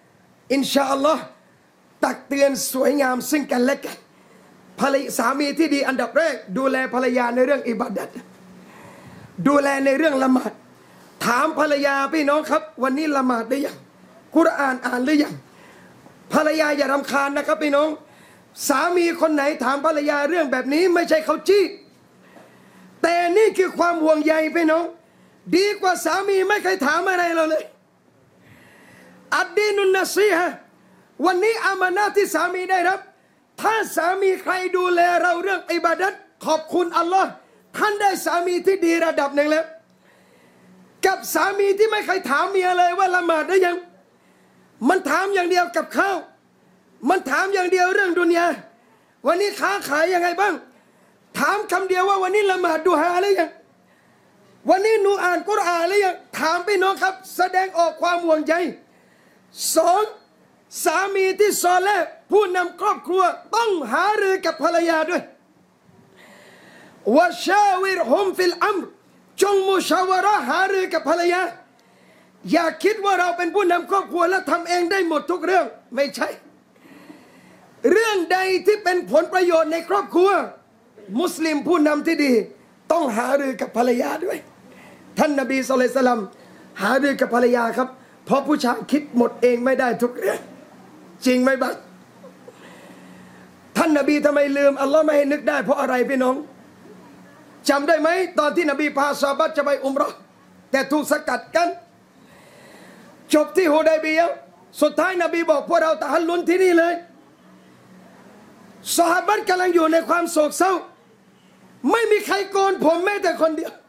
อินชาอัลลอฮ์ตักเตือนสวยงามซึ่งกันและกันสามีที่ดีอันดับแรกดูแลภรรยาในเรื่องอิบาดัตดูแลในเรื่องละหมาดถามภรรยาพี่น้องครับวันนี้ละหมาดได้ยังกุรอานอ่านหรือยังภรรยาอย่ารำคาญนะครับพี่น้องสามีคนไหนถามภรรยาเรื่องแบบนี้ไม่ใช่เขาจี้แต่นี่คือความห่วงใยพี่น้องดีกว่าสามีไม่เคยถามอะไรเราเลยอัดดีนุนนะซีฮะวันนี้อามานะห์ที่สามีได้รับถ้าสามีใครดูแลเราเรื่องอิบาดัตขอบคุณอัลลอฮ์ท่านได้สามีที่ดีระดับหนึ่งแล้วกับสามีที่ไม่เคยถามเมียเลยว่าละหมาดได้ยังมันถามอย่างเดียวกับข้าวมันถามอย่างเดียวเรื่องดุนยาวันนี้ค้าขายยังไงบ้างถามคำเดียวว่าวันนี้ละหมาดดูฮาหรือยังวันนี้หนูอ่านกุรอานหรือยังถามพี่น้องครับแสดงออกความห่วงใยสองสามีที่ซอเลห์ผู้นำครอบครัวต้องหารือกับภรรยาด้วยวะชาวิรฮุมฟิลอัมรจงมุชาวะเราะห์หารือกับภรรยาอย่าคิดว่าเราเป็นผู้นำครอบครัวและทำเองได้หมดทุกเรื่องไม่ใช่เรื่องใดที่เป็นผลประโยชน์ในครอบครัวมุสลิมผู้นำที่ดีต้องหารือกับภรรยาด้วยท่านนบีศ็อลลัลลอฮุอะลัยฮิวะซัลลัมหารือกับภรรยาครับเพราะผู้ชายคิดหมดเองไม่ได้ทุกเรื่องจริงไหมบ้างท่านนบีทำไมลืมอัลลอฮ์ไม่ให้นึกได้เพราะอะไรพี่น้องจำได้ไหมตอนที่นบีพาซอฮาบะห์จะไปอุมเราะห์แต่ถูกสกัดกันจบที่ฮุดัยบียะห์สุดท้ายนบีบอกพวกเราตะฮัลลุนที่นี่เลยซอฮาบะห์กำลังอยู่ในความโศกเศร้าไม่มีใครโกนผมแม้แต่คนเดีย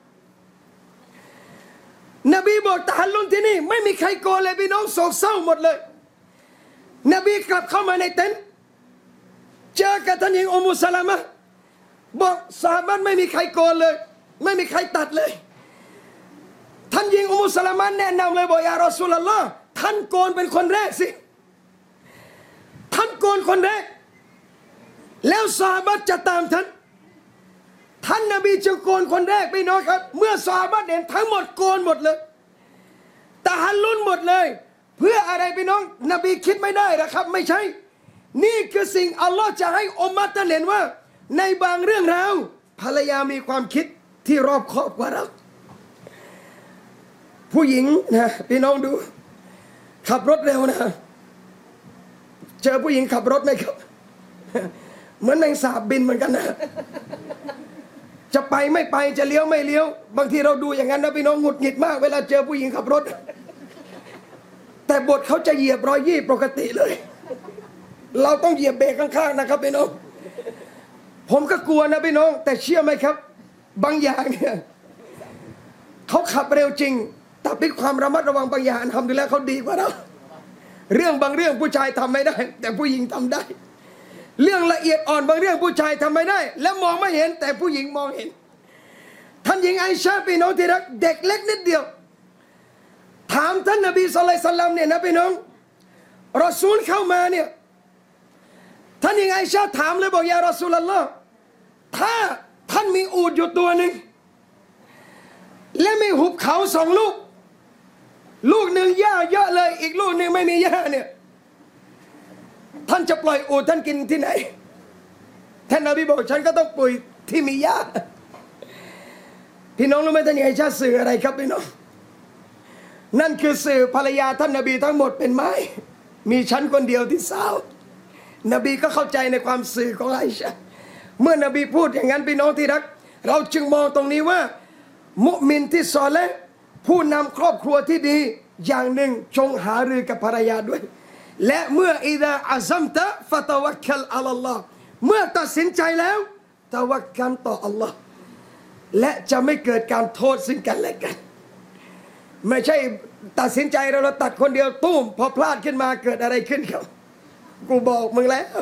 วนบีบอกตะฮัลลุนที่นี่ไม่มีใครโกนเลยพี่น้องโศกเศร้าหมดเลยนบีกลับเข้ามาในเต็นท์เจอกับท่านหญิงอุมมุสลามะห์บอกซอฮาบะห์ไม่มีใครโกนเลยไม่มีใครตัดเลยท่านหญิงอุมมุสลามะห์แนะนำเลยบอกยารอซูลุลลอฮ์ท่านโกนเป็นคนแรกสิท่านโกนคนแรกแล้วซอฮาบะห์จะตามท่านนบีจึงโกนคนแรกพี่น้องครับเมื่อซอฮาบะห์เห็นทั้งหมดโกนหมดเลยตะฮัลลุนหมดเลยเพื่ออะไรพี่น้องนบีคิดไม่ได้นะครับไม่ใช่นี่คือสิ่งอัลลอฮ์จะให้อุมมะห์เห็นว่าในบางเรื่องราวภรรยามีความคิดที่รอบคอบกว่าเราผู้หญิงนะพี่น้องดูขับรถเร็วนะเจอผู้หญิงขับรถไหมครับเหมือนแมงสาบบินเหมือนกันนะจะไปไม่ไปจะเลี้ยวไม่เลี้ยวบางทีเราดูอย่างนั้นนะพี่น้องหงุดหงิดมากเวลาเจอผู้หญิงขับรถแต่บทเขาจะเหยียบ120ปกติเลยเราต้องเหยียบเบรกข้างๆนะครับพี่น้องผมก็กลัวนะพี่น้องแต่เชื่อไหมครับบางอย่างเนี่ยเขาขับเร็วจริงแต่เป็นความระมัดระวังบางอย่างทำดูแลเขาดีกว่าเราเรื่องบางเรื่องผู้ชายทำไม่ได้แต่ผู้หญิงทำได้เรื่องละเอียดอ่อนบางเรื่องผู้ชายทำไม่ได้และมองไม่เห็นแต่ผู้หญิงมองเห็นท่านหญิงไอชาพี่น้องที่รักเด็กเล็กนิดเดียวถามท่านนบีศ็อลลัลลอฮุอะลัยฮิวะซัลลัมเนี่ยนะพี่น้องรอซูลเข้ามาเนี่ยท่านหญิงไอชาถามเลยบอกยารอซูลุลลอฮ์ถ้าท่านมีอูฐอยู่ตัวหนึ่งและมีหุบเขา2 ลูกลูกหนึ่งหญ้าเยอะเลยอีกลูกหนึ่งไม่มีหญ้าเนี่ยท่านจะปล่อยอูฐท่านกินที่ไหนท่านนบีบอกฉันก็ต้องปล่อยที่มีหญ้าพี่น้องรู้ไหมท่านหญิงไอชาสื่ออะไรครับพี่น้องนั่นคือสื่อภรรยาท่านนบีทั้งหมดเป็นไม้มีฉันคนเดียวที่สาวนบีก็เข้าใจในความสื่อของไอชาเมื่อนบีพูดอย่างนั้นพี่น้องที่รักเราจึงมองตรงนี้ว่ามุมินที่ซอเลห์ผู้นำครอบครัวที่ดีอย่างหนึ่งจงหารือกับภรรยาด้วยและเมื่ออิดะอัซัมตะฟะตะวักกัลอัลลอฮ์เมื่อตัดสินใจแล้วตะวักกัลต่ออัลลอฮ์และจะไม่เกิดการโทษซึ่งกันและกันไม่ใช่ตัดสินใจเราตัดคนเดียวตุ้มพอพลาดขึ้นมาเกิดอะไรขึ้นครับกูบอกมึงแล้ว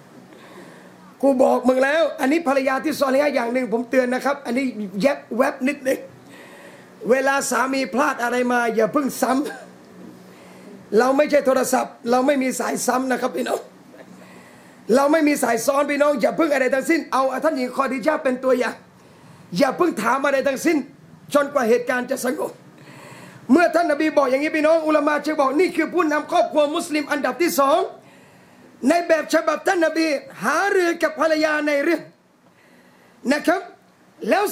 อันนี้ภรรยาที่ซอลิฮะห์อย่างหนึ่งผมเตือนนะครับอันนี้แยบแวบนิดนึงเวลาสามีพลาดอะไรมาอย่าเพิ่งซ้ำเราไม่ใช่โทรศัพท์เราไม่มีสายซ้ำนะครับพี่น้องเราไม่มีสายซ้อนพี่น้องอย่าเพิ่งอะไรทั้งสิ้นเอาท่านหญิงคอดิญะห์เป็นตัวอย่างอย่าเพิ่งถามอะไรทั้งสิ้นจนกว่าเหตุการณ์จะสงบเมื่อท่านนบีบอกอย่างนี้พี่น้องอุลามะจะบอกนี่คือผู้นำครอบครัวมุสลิมอันดับที่สองในแบบฉบับท่านนบีหารือกับภรรยาในเรื่องนะครับแล้ว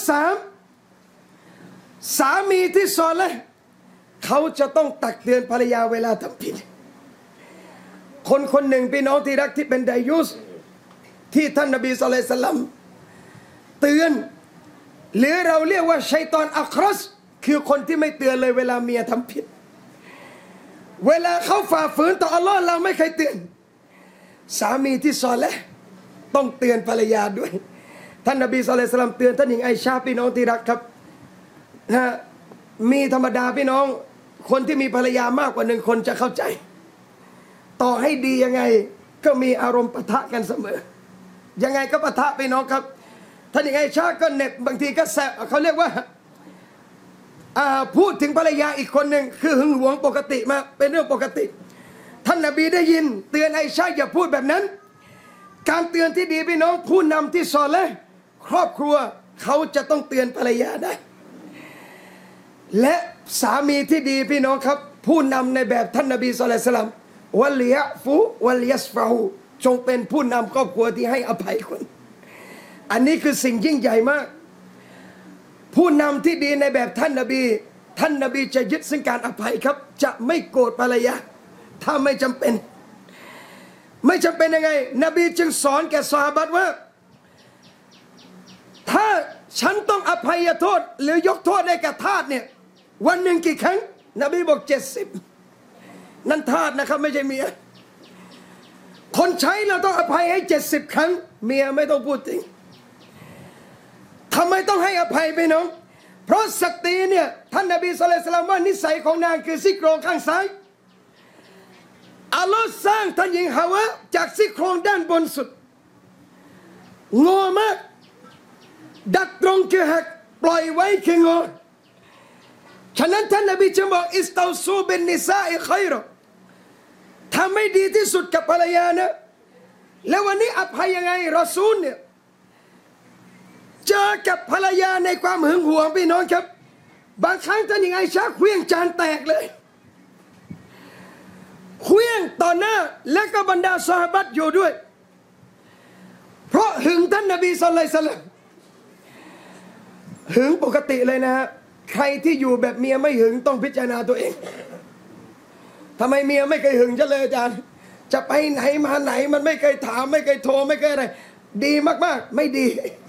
สามีที่ซอเลห์เขาจะต้องตักเตือนภรรยาเวลาทำผิดคนหนึ่งพี่น้องที่รักที่เป็นไดยุสที่ท่านนบีศ็อลลัลลอฮุอะลัยฮิวะซัลลัมเตือนหรือเราเรียกว่าชัยฏอนอัครัสคือคนที่ไม่เตือนเลยเวลาเมียทำผิดเวลาเขาฝ่าฝืนต่ออัลลอฮ์เราไม่เคยเตือนสามีที่ซอเลห์ต้องเตือนภรรยาด้วยท่านนบีศ็อลลัลลอฮุอะลัยฮิวะซัลลัมเตือนท่านหญิงไอชาพี่น้องที่รักครับนะมีธรรมดาพี่น้องคนที่มีภรรยามากกว่าหนึ่งคนจะเข้าใจต่อให้ดียังไงก็มีอารมณ์ปะทะกันเสมอยังไงก็ปะทะพี่น้องครับท่านหญิงไอชาก็เหน็บบางทีก็แสบเขาเรียกว่าพูดถึงภรรยาอีกคนหนึ่งคือหึงหวงปกติมาเป็นเรื่องปกติท่านนบีได้ยินเตือนไอชาอย่าพูดแบบนั้นการเตือนที่ดีพี่น้องผู้นำที่ซอเลห์ครอบครัวเขาจะต้องเตือนภรรยาได้และสามีที่ดีพี่น้องครับผู้นำในแบบท่านนบีศ็อลลัลลอฮุอะลัยฮิวะซัลลัมวัลยะฟูวัลยัสฟะฮูจงเป็นผู้นำครอบครัวที่ให้อภัยคนอันนี้คือสิ่งยิ่งใหญ่มากผู้นำที่ดีในแบบท่านนบีจะยึดซึ่งการอภัยครับจะไม่โกรธภรรยาถ้าไม่จำเป็นยังไงนบีจึงสอนแก่ซอฮาบะห์ว่าถ้าฉันต้องอภัยโทษหรือยกโทษให้กับทาสเนี่ยวันหนึ่งกี่ครั้งนบีบอก70นั่นทาสนะครับไม่ใช่เมียคนใช้เราต้องอภัยให้70ครั้งเมียไม่ต้องพูดถึงทำไมต้องให้อภัยไปน้องเพราะสตรีเนี่ยท่านนบีศ็อลลัลลอฮุอะลัยฮิวะซัลลัมว่านิสัยของนางคือซี่โครงข้างซ้ายอัลลอฮ์สร้างท่านหญิงฮาวะจากซี่โครงด้านบนสุดงอมากดัดตรงคือหักปล่อยไว้คืองอฉะนั้นท่านนบีจึงบอกอิสตาซูบินนิซาอิค็อยรอทำให้ดีที่สุดกับภรรยานะแล้ววันนี้อภัยยังไงรอซูลเนี่ยเจอกับภรรยาในความหึงหวงพี่น้องครับบางครั้งท่านหญิงไอชาเคลื่องจานแตกเลยเคลื่องต่อหน้าและก็บรรดาซอฮาบะห์อยู่ด้วยเพราะหึงท่านนบีศ็อลลัลลอฮุอะลัยฮิวะซัลลัมหึงปกติเลยนะฮะใครที่อยู่แบบเมียไม่หึงต้องพิจารณาตัวเองทำไมเมียไม่เคยหึงฉันเลยอาจารย์จะไปไหนมาไหนมันไม่เคยถามไม่เคยโทรไม่เคยอะไรดีมากๆไม่ดี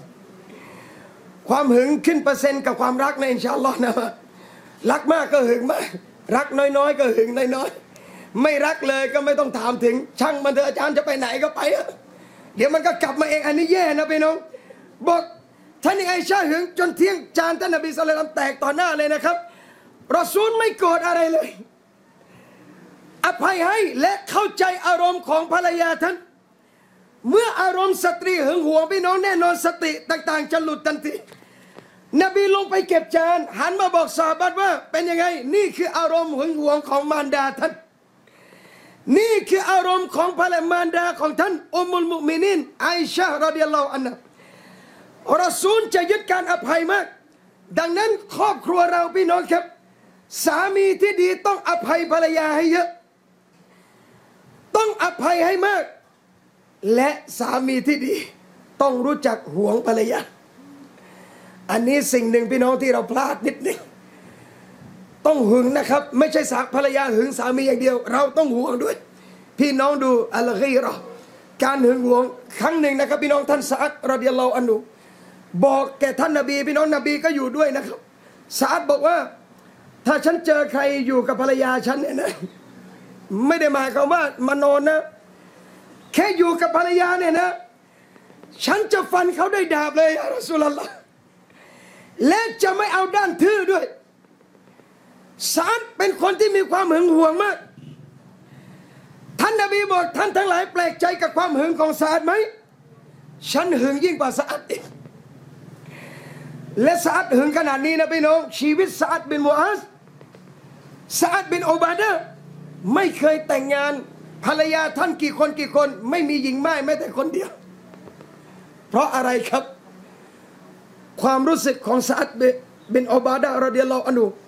ความหึงขึ้นเปอร์เซ็นต์กับความรักในอินชาอัลลอฮ์นะรักมากก็หึงมากรักน้อยๆก็หึงน้อยๆไม่รักเลยก็ไม่ต้องถามถึงช่างมันเถอะอาจารย์จะไปไหนก็ไปเดี๋ยวมันก็กลับมาเองอันนี้แย่นะพี่น้องบอกท่านยังไงชาหึงจนเที่ยงจานท่านนบีศ็อลลัลลอฮุอะลัยฮิวะซัลลัมแตกต่อหน้าเลยนะครับรอซูลไม่โกรธอะไรเลยอภัยให้และเข้าใจอารมณ์ของภรรยาท่านเมื่ออารมณ์สตรีหึงหวงพี่น้องแน่นอนสติต่างๆจะหลุดทันทีนบีลงไปเก็บจานหันมาบอกซอฮาบะห์ว่าเป็นยังไงนี่คืออารมณ์หึงหวงของมารดาท่านนี่คืออารมณ์ของภรรยามารดาของท่านอุมมุลมุมินีนไอชะฮ์รอฎิยัลลอฮุอันฮารอซูลจะยึดการอภัยมากดังนั้นครอบครัวเราพี่น้องครับสามีที่ดีต้องอภัยภรรยาให้เยอะต้องอภัยให้มากและสามีที่ดีต้องรู้จักหวงภรรยาอันนี้สิ่งหนึ่งพี่น้องที่เราพลาดนิดหนึ่งต้องหึงนะครับไม่ใช่ภรรยาหึงสามีอย่างเดียวเราต้องหวงด้วยพี่น้องดูอัลกีรอการหึงหวงครั้งหนึ่งนะครับพี่น้องท่านซะอัดรอฎิยัลลอฮุอันฮุบอกแก่ท่านนบีพี่น้องนบีก็อยู่ด้วยนะครับซะอัดบอกว่าถ้าฉันเจอใครอยู่กับภรรยาฉันเนี่ยนะไม่ได้หมายความว่ามานอนนะแค่อยู่กับภรรยาเนี่ยนะฉันจะฟันเขาด้วยดาบเลยอัลลอฮฺสุลลัลลอฮ์และจะไม่เอาด้านทื่อด้วยซะอัดเป็นคนที่มีความหึงหวงมากท่านนบีบอกท่านทั้งหลายแปลกใจกับความหึงของซะอัดไหมฉันหึงยิ่งกว่าซะอัดอีกและซะอัดหึงขนาดนี้นะพี่น้องชีวิตซะอัดบินมุอาซซะอัดบินอุบาดะห์ไม่เคยแต่งงานภรรยาท่านกี่คนไม่มีหญิงม่ายแม้แต่คนเดียวเพราะอะไรครับความรู้สึกของซะอัดบินอุบาดะห์รอฎิยัลลอฮุอันฮุ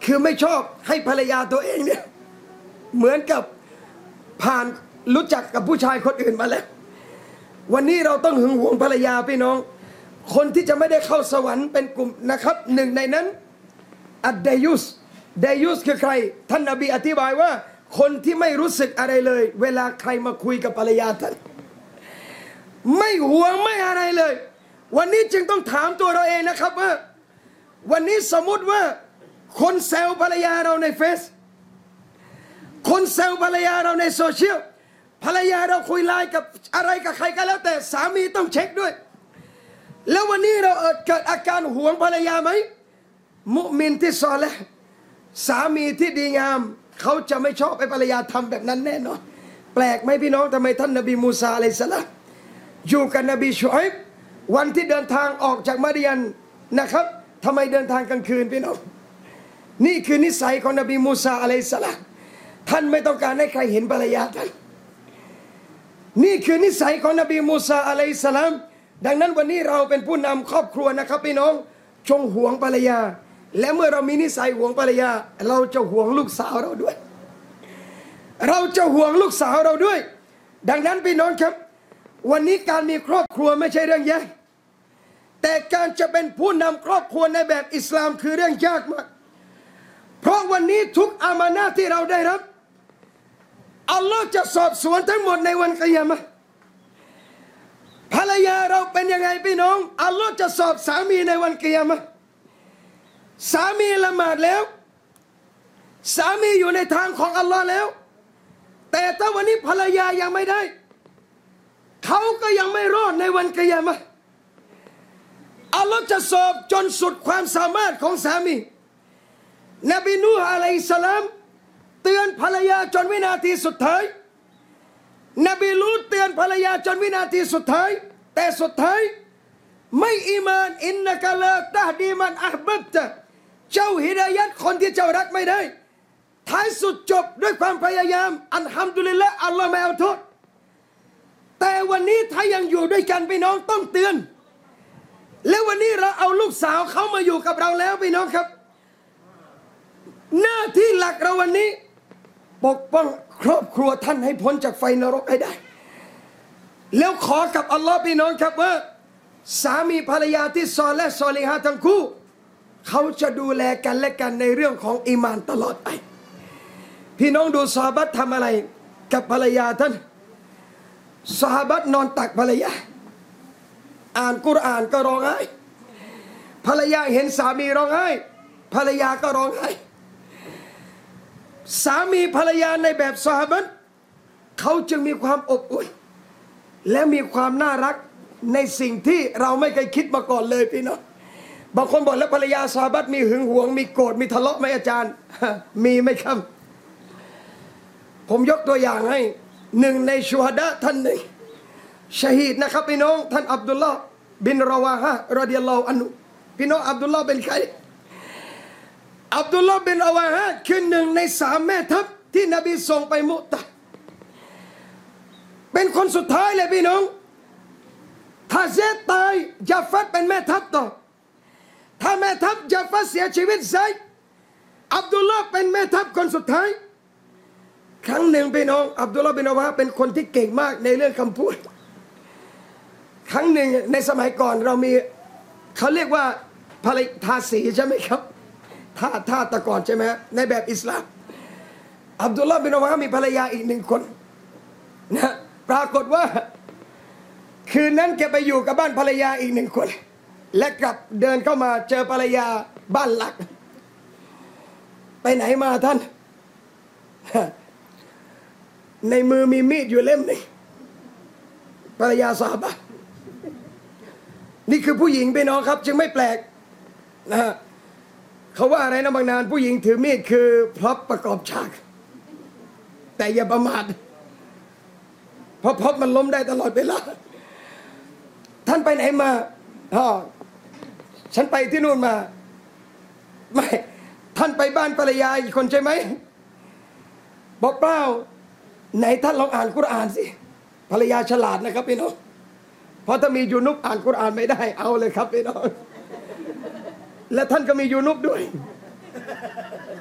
คือไม่ชอบให้ภรรยาตัวเองเนี่ยเหมือนกับผ่านรู้จักกับผู้ชายคนอื่นมาแล้ววันนี้เราต้องหึงหวงภรรยาพี่น้องคนที่จะไม่ได้เข้าสวรรค์เป็นกลุ่มนะครับหนึ่งในนั้นอัดเดยุสคือใครท่านนบีอธิบายว่าคนที่ไม่รู้สึกอะไรเลยเวลาใครมาคุยกับภรรยาท่านไม่หวงไม่อะไรเลยวันนี้จึงต้องถามตัวเราเองนะครับว่าวันนี้สมมติว่าคนแซวภรรยาเราในเฟซคนแซวภรรยาเราในโซเชียลภรรยาเราคุยไลน์กับอะไรกับใครก็แล้วแต่สามีต้องเช็คด้วยแล้ววันนี้เราเกิดอาการหวงภรรยาไหมมุมินที่ซอเลห์สามีที่ดีงามเขาจะไม่ชอบให้ภรรยาทำแบบนั้นแน่นอนแปลกไหมพี่น้องทำไมท่านนบีมูซาอะลัยฮิสสลามอยู่กับนบีชุอัยบวันที่เดินทางออกจากมาเดียนนะครับทำไมเดินทางกลางคืนพี่น้องนี่คือนิสัยของนบีมูซาอะลัยฮิสสลามท่านไม่ต้องการให้ใครเห็นภรรยาท่านนี่คือนิสัยของนบีมูซาอะลัยฮิสสลามดังนั้นวันนี้เราเป็นผู้นำครอบครัวนะครับพี่น้องจงหวงภรรยาและเมื่อเรามีนิสัยหวงภรรยาเราจะหวงลูกสาวเราด้วยเราจะหวงลูกสาวเราด้วยดังนั้นพี่น้องครับวันนี้การมีครอบครัวไม่ใช่เรื่องยากแต่การจะเป็นผู้นำครอบครัวในแบบอิสลามคือเรื่องยากมากเพราะวันนี้ทุกอามานะห์ที่เราได้รับอัลลอฮ์จะสอบสวนทั้งหมดในวันกิยามะห์ภรรยาเราเป็นยังไงพี่น้องอัลลอฮ์จะสอบสามีในวันกิยามะห์สามีละหมาดแล้วสามีอยู่ในทางของอัลลอฮ์แล้วแต่ถ้าวันนี้ภรรยายังไม่ได้เขาก็ยังไม่รอดในวันกิยามะห์อัลลอฮ์จะสอบจนสุดความสามารถของสามีนบีนูฮ์อะลัยฮิสสลามเตือนภรรยาจนวินาทีสุดท้ายนบีลูตเตือนภรรยาจนวินาทีสุดท้ายแต่สุดท้ายไม่อีมานอินนะกะลาตะฮดีมันอะห์บับตะเจ้าฮิดายัตคนที่เจ้ารักไม่ได้ท้ายสุดจบด้วยความพยายามอัลฮัมดุลิลละห์อัลลอฮ์ไม่เอาโทษแต่วันนี้ถ้ายังอยู่ด้วยกันพี่น้องต้องเตือนและวันนี้เราเอาลูกสาวเขามาอยู่กับเราแล้วพี่น้องครับหน้าที่หลักเราวันนี้ปกป้องครอบครัวท่านให้พ้นจากไฟนรกให้ได้แล้วขอกับอัลลอฮ์พี่น้องครับว่าสามีภรรยาที่ซอและซอลิฮะทั้งคู่เขาจะดูแลกันและกันในเรื่องของอีมานตลอดไปพี่น้องดูซอฮาบะห์ทำอะไรกับภรรยาท่านซอฮาบะห์นอนตักภรรยาอ่านกุรอานก็ร้องไห้ภรรยาเห็นสามีร้องไห้ภรรยาก็ร้องไห้สามีภรรยาในแบบซอฮาบะห์เขาจึงมีความอบอุ่นและมีความน่ารักในสิ่งที่เราไม่เคยคิดมาก่อนเลยพี่น้องบางคนบอกแล้วภรรยาซอฮาบะห์มีหึงหวงมีโกรธมีทะเลาะไหมอาจารย์ มีไหมครับผมยกตัวอย่างให้หนึ่งในชูฮดะท่านหนึ่งชะฮีดนะครับพี่น้องท่านอับดุลลอฮ์บินรอวาฮะรอฎิยัลลอฮุอันฮุพี่น้องอับดุลลอฮ์เป็นใครอับดุลลอฮ์บินรอวาฮะคือหนึ่งใน3แม่ทัพที่นบีส่งไปมุตะเป็นคนสุดท้ายเลยพี่น้องถ้าเซดตายญาฟัดเป็นแม่ทัพต่อถ้าแม่ทัพญาฟัดเสียชีวิตไซอับดุลลอฮ์เป็นแม่ทัพคนสุดท้ายครั้งหนึ่งพี่น้องอับดุลลอฮ์บินรอวาฮะเป็นคนที่เก่งมากในเรื่องคำพูดครั้งหนึ่งในสมัยก่อนเรามีเขาเรียกว่าภรรยาทาสีใช่ไหมครับท่าตะก่อนใช่ไหมในแบบอิสลามอับดุลลอฮ์บินรอวาฮะมีภรรยาอีก1 คนนะปรากฏว่าคืนนั้นแกไปอยู่กับบ้านภรรยาอีก1 คนและกลับเดินเข้ามาเจอภรรยาบ้านหลักไปไหนมาท่านในมือมีมีดอยู่เล่มหนึ่งภรรยาซอฮาบะห์นี่คือผู้หญิงพี่น้องครับจึงไม่แปลกนะฮะเขาว่าอะไรนะบางนานผู้หญิงถือมีดคือพร็อพประกอบฉากแต่อย่าประมาทเพราะพร็อพมันล้มได้ตลอดเวลาท่านไปไหนมาฉันไปที่นู่นมาไม่ท่านไปบ้านภรรยาอีกคนใช่ไหมบอกเปล่าไหนท่านลองอ่านกุรอานสิภรรยาฉลาดนะครับพี่น้องเพราะถ้ามียูนุบอ่านกุรอานไม่ได้เอาเลยครับพี่น้องและท่านก็มียูนุบด้วย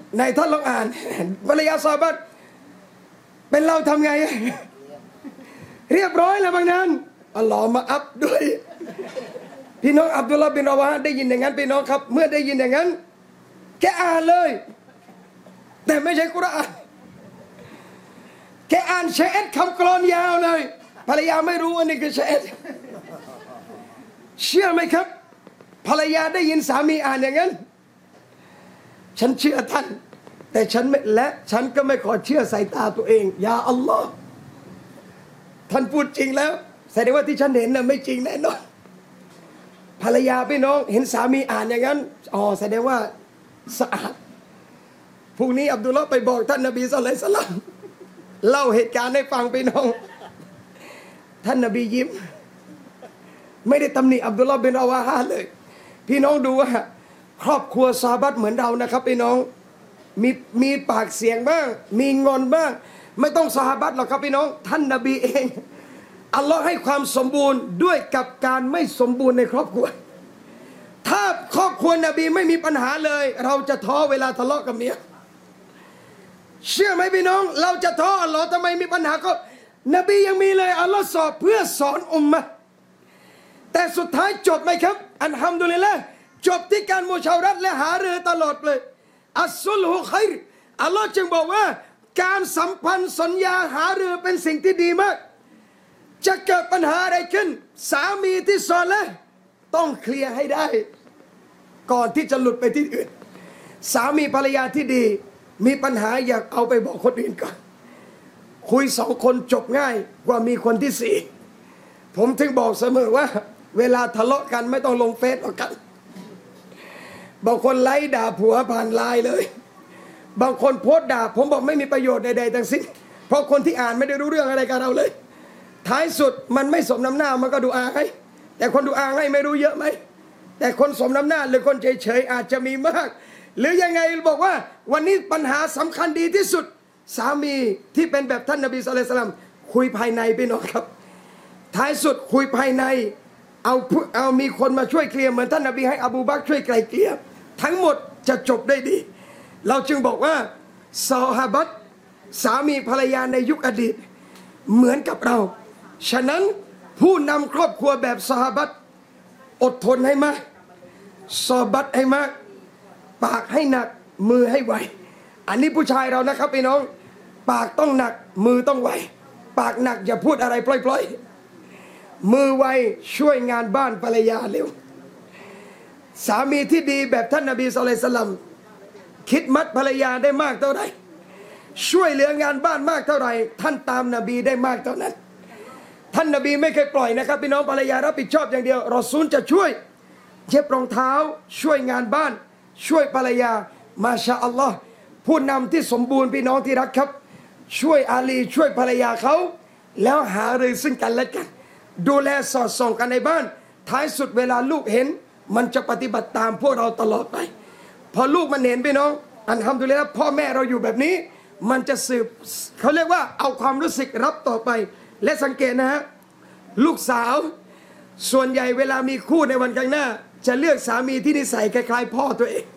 ในท่านลองอ่านภรรยาซอฮาบะห์เป็นเราทำไงเรียบร้อยแล้วบางนั้นอัลลอฮ์มาอัพด้วยพี่น้องอับดุลลาห์บินรอวาฮ์ได้ยินอย่างนั้นพี่น้องครับเมื่อได้ยินอย่างนั้นแกอ่านเลยแต่ไม่ใช่กุรอานแกอ่านชะเอดคำกลอนยาวเลยภรรยาไม่รู้ว่านี่คือชะเอดเชื่อไหมครับภรรยาได้ยินสามีอ่านอย่างนั้นฉันเชื่อท่านแต่ฉันก็ไม่ขอเชื่อสายตาตัวเองยาอัลลอฮ์ท่านพูดจริงแล้วแสดงว่าที่ฉันเห็นน่ะไม่จริงแน่นอนภรรยาพี่น้องเห็นสามีอ่านอย่างนั้นอ๋อแสดงว่าสะอาดพรุ่งนี้อับดุลลาห์ไปบอกท่านนบีศ็อลลัลลอฮุอะลัยฮิวะซัลลัมเล่าเหตุการณ์ให้ฟังพี่น้องท่านนบียิ้มไม่ได้ตำหนิอับดุลลาห์บินรอวาฮะเลยพี่น้องดูว่าครอบครัวซอฮาบะห์เหมือนเรานะครับพี่น้องมีปากเสียงบ้างมีงอนบ้างไม่ต้องซอฮาบะห์หรอกครับพี่น้องท่านนบีเองอัลลอฮ์ให้ความสมบูรณ์ด้วยกับการไม่สมบูรณ์ในครอบครัวถ้าครอบครัวนบีไม่มีปัญหาเลยเราจะท้อเวลาทะเลาะกับเมียเชื่อไหมพี่น้องเราจะท้ออัลลอฮ์ทำไมมีปัญหาก็นบียังมีเลยอัลลอฮ์สอบเพื่อสอนอุมมะแต่สุดท้ายจบไหมครับอัลฮัมดุลิลละห์จบที่การมุชาวัรและหารือตลอดเลยอัสซุลฮุค็อยรอัลลอฮ์จึงบอกว่าการสัมพันธ์สัญญาหารือเป็นสิ่งที่ดีมากจะเกิดปัญหาอะไรขึ้นสามีที่ซอเลห์ต้องเคลียร์ให้ได้ก่อนที่จะหลุดไปที่อื่นสามีภรรยาที่ดีมีปัญหาอยากเอาไปบอกคนอื่นก่อนคุยสองคนจบง่ายกว่ามีคนที่สี่ผมถึงบอกเสมอว่าเวลาทะเลาะกันไม่ต้องลงเฟซหรอกกันบางคนไล่ด่าผัวผ่านไลน์เลยบางคนโพสต์ด่าผมบอกไม่มีประโยชน์ใดๆทั้งสิ้นเพราะคนที่อ่านไม่ได้รู้เรื่องอะไรกับเราเลยท้ายสุดมันไม่สมน้ำหน้ามันก็ดูอาให้แต่คนดูอาให้ไม่รู้เยอะไหมแต่คนสมน้ำหน้าหรือคนเฉยๆอาจจะมีมากหรือยังไงบอกว่าวันนี้ปัญหาสำคัญดีที่สุดสามีที่เป็นแบบท่านนบีศ็อลลัลลอฮุอะลัยฮิวะซัลลัมคุยภายในพี่น้องครับท้ายสุดคุยภายในเอามีคนมาช่วยเคลียร์เหมือนท่านนบีให้อบูบักรช่วยไกลเกลี่ยทั้งหมดจะจบได้ดีเราจึงบอกว่าซอฮาบะห์สามีภรรยาในยุคอดีตเหมือนกับเราฉะนั้นผู้นำครอบครัวแบบซอฮาบะห์อดทนให้มากซอบัตให้มากปากให้หนักมือให้ไวอันนี้ผู้ชายเรานะครับพี่น้องปากต้องหนักมือต้องไวปากหนักอย่าพูดอะไรปล่อยๆมือไวช่วยงานบ้านภรรยาเร็วสามีที่ดีแบบท่านนบีศ็อลลัลลอฮุอะลัยฮิวะซัลลัมคิดมัดภรรยาได้มากเท่าไหร่ช่วยเหลืองานบ้านมากเท่าไหร่ท่านตามนบีได้มากเท่านั้นท่านนบีไม่เคยปล่อยนะครับพี่น้องภรรยารับผิดชอบอย่างเดียวรอซูลจะช่วยเย็บรองเท้าช่วยงานบ้านช่วยภรรยามาชาอัลลอฮ์ผู้นำที่สมบูรณ์พี่น้องที่รักครับช่วยอาลีช่วยภรรยาเขาแล้วหารือซึ่งกันและกันดูแลสอดส่องกันในบ้านท้ายสุดเวลาลูกเห็นมันจะปฏิบัติตามพวกเราตลอดไปพอลูกมันเห็นพี่น้องอัลฮัมดุลิลละห์พ่อแม่เราอยู่แบบนี้มันจะสืบเขาเรียกว่าเอาความรู้สึกรับต่อไปและสังเกตนะฮะลูกสาวส่วนใหญ่เวลามีคู่ในวันข้างหน้าจะเลือกสามีที่นิสัยคล้ายๆพ่อตัวเอง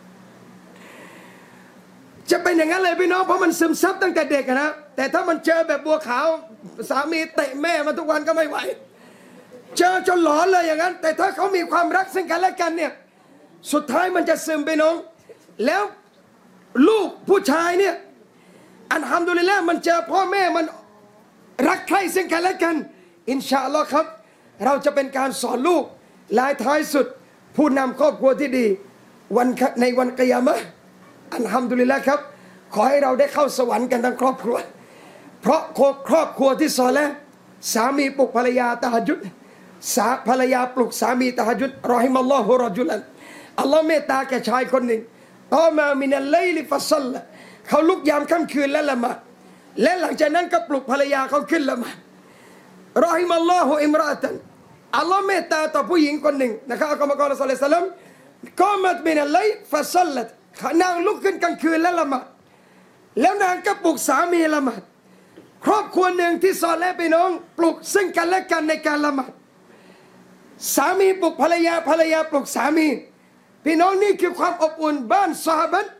จะเป็นอย่างนั้นเลยพี่น้องเพราะมันซึมซับตั้งแต่เด็กนะแต่ถ้ามันเจอแบบบัวขาวสามีเตะแม่มาทุกวันก็ไม่ไหวเจอจนหลอนเลยอย่างนั้นแต่ถ้าเขามีความรักซึ่งกันและกันเนี่ยสุดท้ายมันจะซึมไปน้องแล้วลูกผู้ชายเนี่ยอัลฮัมดุลิลละห์มันเจอพ่อแม่มันรักใคร่ซึ่งกันและกันอินชาอัลลอฮ์ครับเราจะเป็นการสอนลูกและท้ายสุดผู้นำครอบครัวที่ดีในวันกิยามะห์อัลฮัมดุลิลละห์ครับขอให้เราได้เข้าสวรรค์กันทั้งครอบครัวเพราะครอบครัวที่ซอเลห์สามีปลุกภรรยาตะฮัจญุดภรรยาปลุกสามีตะฮัจญุดรอฮิมัลลอฮุรอจุลันอัลลอฮ์เมตตาแก่ชายคนหนึ่งตอมามินัลไลลิฟัซัลละเขาลุกยามค่ำคืนและละหมาดและหลังจากนั้นก็ปลุกภรรยาเขาขึ้นละหมาดรอฮิมัลลอฮุอิมรอตันอัลลอฮ์เมตตาต่อผู้หญิงคนหนึ่งนะครับอัลกุรอานศ็อลลัลลอฮุอะลัยฮิวะซัลลัมกอมัตมินัลไลลิฟัซัลลัตนางลุกขึ้นกลางคืนและละหมาดแล้วนางก็ปลุกสามีละหมาดครอบครัวหนึ่งที่ซอเลห์พี่น้องปลุกซึ่งกันและกันในการละหมาดสามีปลุกภรรยาภรรยาปลุกสามีพี่น้องนี่คือความอบอุ่นบ้านซอฮาบะห์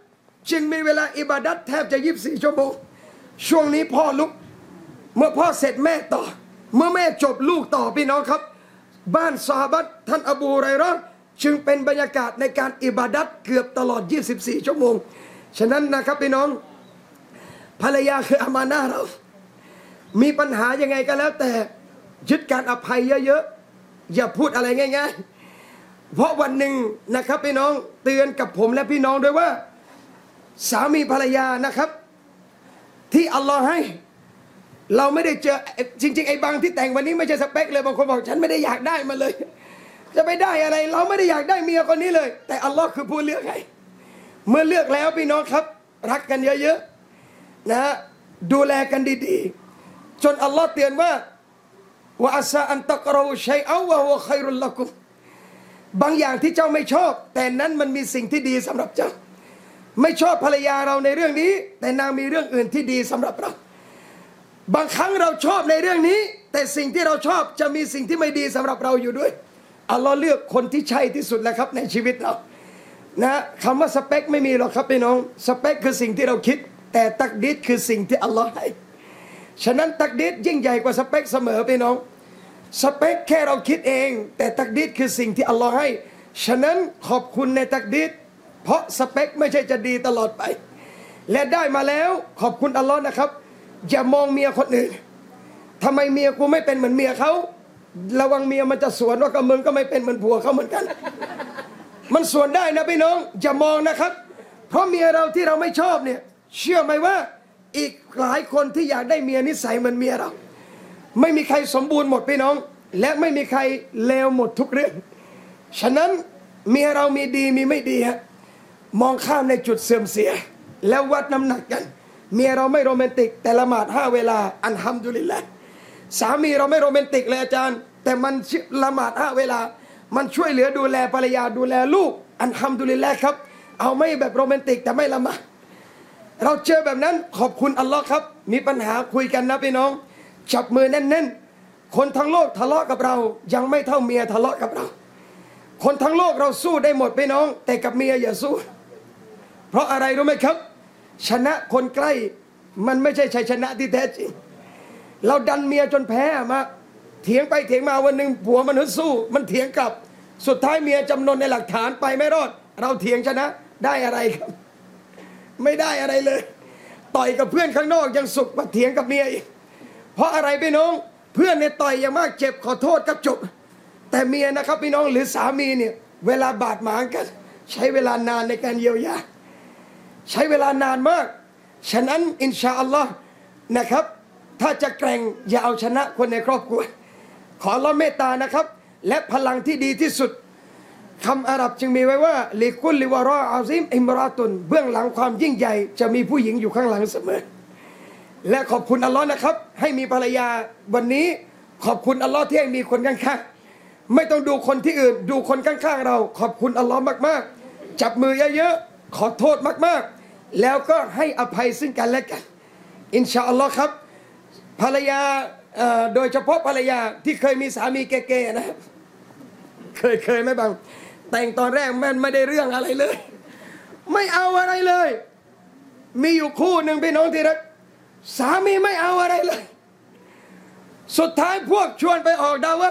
จึงมีเวลาอิบาดัตแทบจะ24 ชั่วโมงช่วงนี้พ่อลุกเมื่อพ่อเสร็จแม่ต่อเมื่อแม่จบลูกต่อพี่น้องครับบ้านซอฮาบะห์ท่านอบูฮุไรเราะห์จึงเป็นบรรยากาศในการอิบาดัตเกือบตลอด24 ชั่วโมงฉะนั้นนะครับพี่น้องภรรยาคืออามานะห์เรามีปัญหายังไงก็แล้วแต่ยึดการอภัยเยอะๆอย่าพูดอะไรง่ายๆเพราะวันหนึ่งนะครับพี่น้องเตือนกับผมและพี่น้องด้วยว่าสามีภรรยานะครับที่อัลลอฮ์ให้เราไม่ได้เจอจริงๆไอ้บางที่แต่งวันนี้ไม่ใช่สเปคเลยบางคนบอกฉันไม่ได้อยากได้มาเลยจะไปได้อะไรเราไม่ได้อยากได้เมียคนนี้เลยแต่อัลลอฮ์คือผู้เลือกให้เมื่อเลือกแล้วพี่น้องครับรักกันเยอะๆนะดูแลกันดีๆจนอัลลอฮ์เตือนว่าว่าอัสซาอันตักเราชัยเอาวะฮุวะค็อยรุลละกุมบางอย่างที่เจ้าไม่ชอบแต่นั้นมันมีสิ่งที่ดีสำหรับเจ้าไม่ชอบภรรยาเราในเรื่องนี้แต่นางมีเรื่องอื่นที่ดีสำหรับเราบางครั้งเราชอบในเรื่องนี้แต่สิ่งที่เราชอบจะมีสิ่งที่ไม่ดีสำหรับเราอยู่ด้วยอัลลอฮ์เลือกคนที่ใช่ที่สุดแล้วครับในชีวิตเรานะคำว่าสเปคไม่มีหรอกครับพี่น้องสเปคคือสิ่งที่เราคิดแต่ตักดีรคือสิ่งที่อัลลอฮ์ให้ฉะนั้นตักดีรยิ่งใหญ่กว่าสเปคเสมอพี่น้องสเปคแค่เราคิดเองแต่ตักดีรคือสิ่งที่อัลลอฮ์ให้ฉะนั้นขอบคุณในตักดีรเพราะสเปคไม่ใช่จะดีตลอดไปและได้มาแล้วขอบคุณอัลลอฮ์นะครับอย่ามองเมียคนอื่นทำไมเมียกูไม่เป็นเหมือนเมียเขาระวังเมียมันจะสวนว่ากับมึงก็ไม่เป็นเหมือนผัวเขาเหมือนกันมันสวนได้นะพี่น้องอย่ามองนะครับเพราะเมียเราที่เราไม่ชอบเนี่ยเชื่อไหมว่าอีกหลายคนที่อยากได้เมียนิสัยเหมือนเมียเราไม่มีใครสมบูรณ์หมดพี่น้องและไม่มีใครเลวหมดทุกเรื่องฉะนั้นเมียเรามีดีมีไม่ดีฮะมองข้ามในจุดเสื่อมเสียแล้ววัดน้ำหนักกันเมียเราไม่โรแมนติกแต่ละหมาด5 เวลาอัลฮัมดุลิลละห์สามีเราไม่โรแมนติกเลยอาจารย์แต่มันละหมาด5 เวลามันช่วยเหลือดูแลภรรยาดูแลลูกอัลฮัมดุลิลละห์ครับเอาไม่แบบโรแมนติกแต่ไม่ละหมาดเราเจอแบบนั้นขอบคุณอัลลอฮ์ครับมีปัญหาคุยกันนะพี่น้องจับมือแน่นๆคนทั้งโลกทะเลาะกับเรายังไม่เท่าเมียทะเลาะกับเราคนทั้งโลกเราสู้ได้หมดพี่น้องแต่กับเมียอย่าสู้เพราะอะไรรู้ไหมครับชนะคนใกล้มันไม่ใช่ชัยชนะที่แท้จริงเราดันเมียจนแพ้มาเถียงไปเถียงมาวันหนึ่งผัวมันฮึดสู้มันเถียงกลับสุดท้ายเมียจำนนในหลักฐานไปไม่รอดเราเถียงชนะได้อะไรครับไม่ได้อะไรเลยต่อยกับเพื่อนข้างนอกยังสุขกว่าเถียงกับเมียอีกเพราะอะไรพี่น้องเพื่อนเนี่ยต่อยอย่างมากเจ็บขอโทษก็จบแต่เมียนะครับพี่น้องหรือสามีเนี่ยเวลาบาดหมางกันใช้เวลานานในการเยียวยาใช้เวลานานมากฉะนั้นอินชาอัลลอฮ์นะครับถ้าจะแกร่งอย่าเอาชนะคนในครอบครัวขออัลลอฮ์เมตตานะครับและพลังที่ดีที่สุดคำอาหรับจึงมีไว้ว่าลิกุลลิวะรออาซิมอิมราตุนเบื้องหลังความยิ่งใหญ่จะมีผู้หญิงอยู่ข้างหลังเสมอและขอบคุณอัลลอฮ์นะครับให้มีภรรยาวันนี้ขอบคุณอัลลอฮ์ที่ให้มีคนข้างๆไม่ต้องดูคนที่อื่นดูคนข้างๆเราขอบคุณอัลลอฮ์มากๆจับมือเยอะๆขอโทษมากๆแล้วก็ให้อภัยซึ่งกันและกันอินชาอัลลอฮ์ครับภรรยาโดยเฉพาะภรรยาที่เคยมีสามีเก๋ๆนะเคยไหมบางแต่งตอนแรกมันไม่ได้เรื่องอะไรเลยไม่เอาอะไรเลยมีอยู่คู่หนึ่งพี่น้องที่รักสามีไม่เอาอะไรเลยสุดท้ายพวกชวนไปออกดาวะ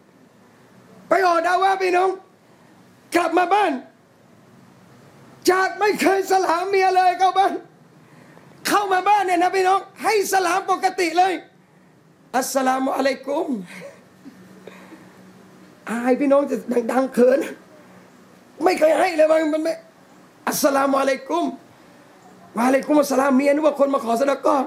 พี่น้องกลับมาบ้านจากไม่เคยสลามเมียเลยเข้ามาบ้านเนี่ยนะพี่น้องให้สลามปกติเลยอัสสลามุอะลัยกุมอายพี่น้องจะดังเขินไม่เคยให้เลยมันไม่อัสสลามุอะลัยกุมวะอะลัยกุมอัสสลามเมียนึกว่าคนมาขอซะดะกอ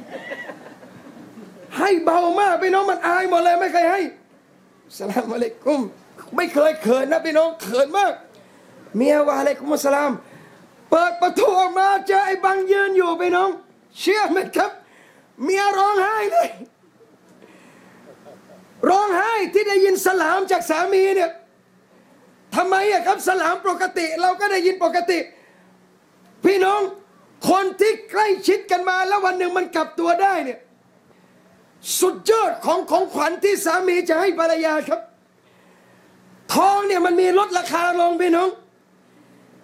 ให้เบามากพี่น้องมันอายหมดเลยไม่เคยให้อัสสลามุอะลัยกุมไม่เคยเขินนะพี่น้องเขินมากเมียวะอะลัยกุมอัสสลามเปิดประตูออกมาเจอไอ้บังยืนอยู่พี่น้องเชื่อไหมครับเมียร้องไห้เลยร้องไห้ที่ได้ยินสลามจากสามีเนี่ยทำไมอะครับสลามปกติเราก็ได้ยินปกติพี่น้องคนที่ใกล้ชิดกันมาแล้ววันหนึ่งมันกลับตัวได้เนี่ยสุดยอดของขวัญที่สามีจะให้ภรรยาครับทองเนี่ยมันมีลดราคาลงพี่น้องแต่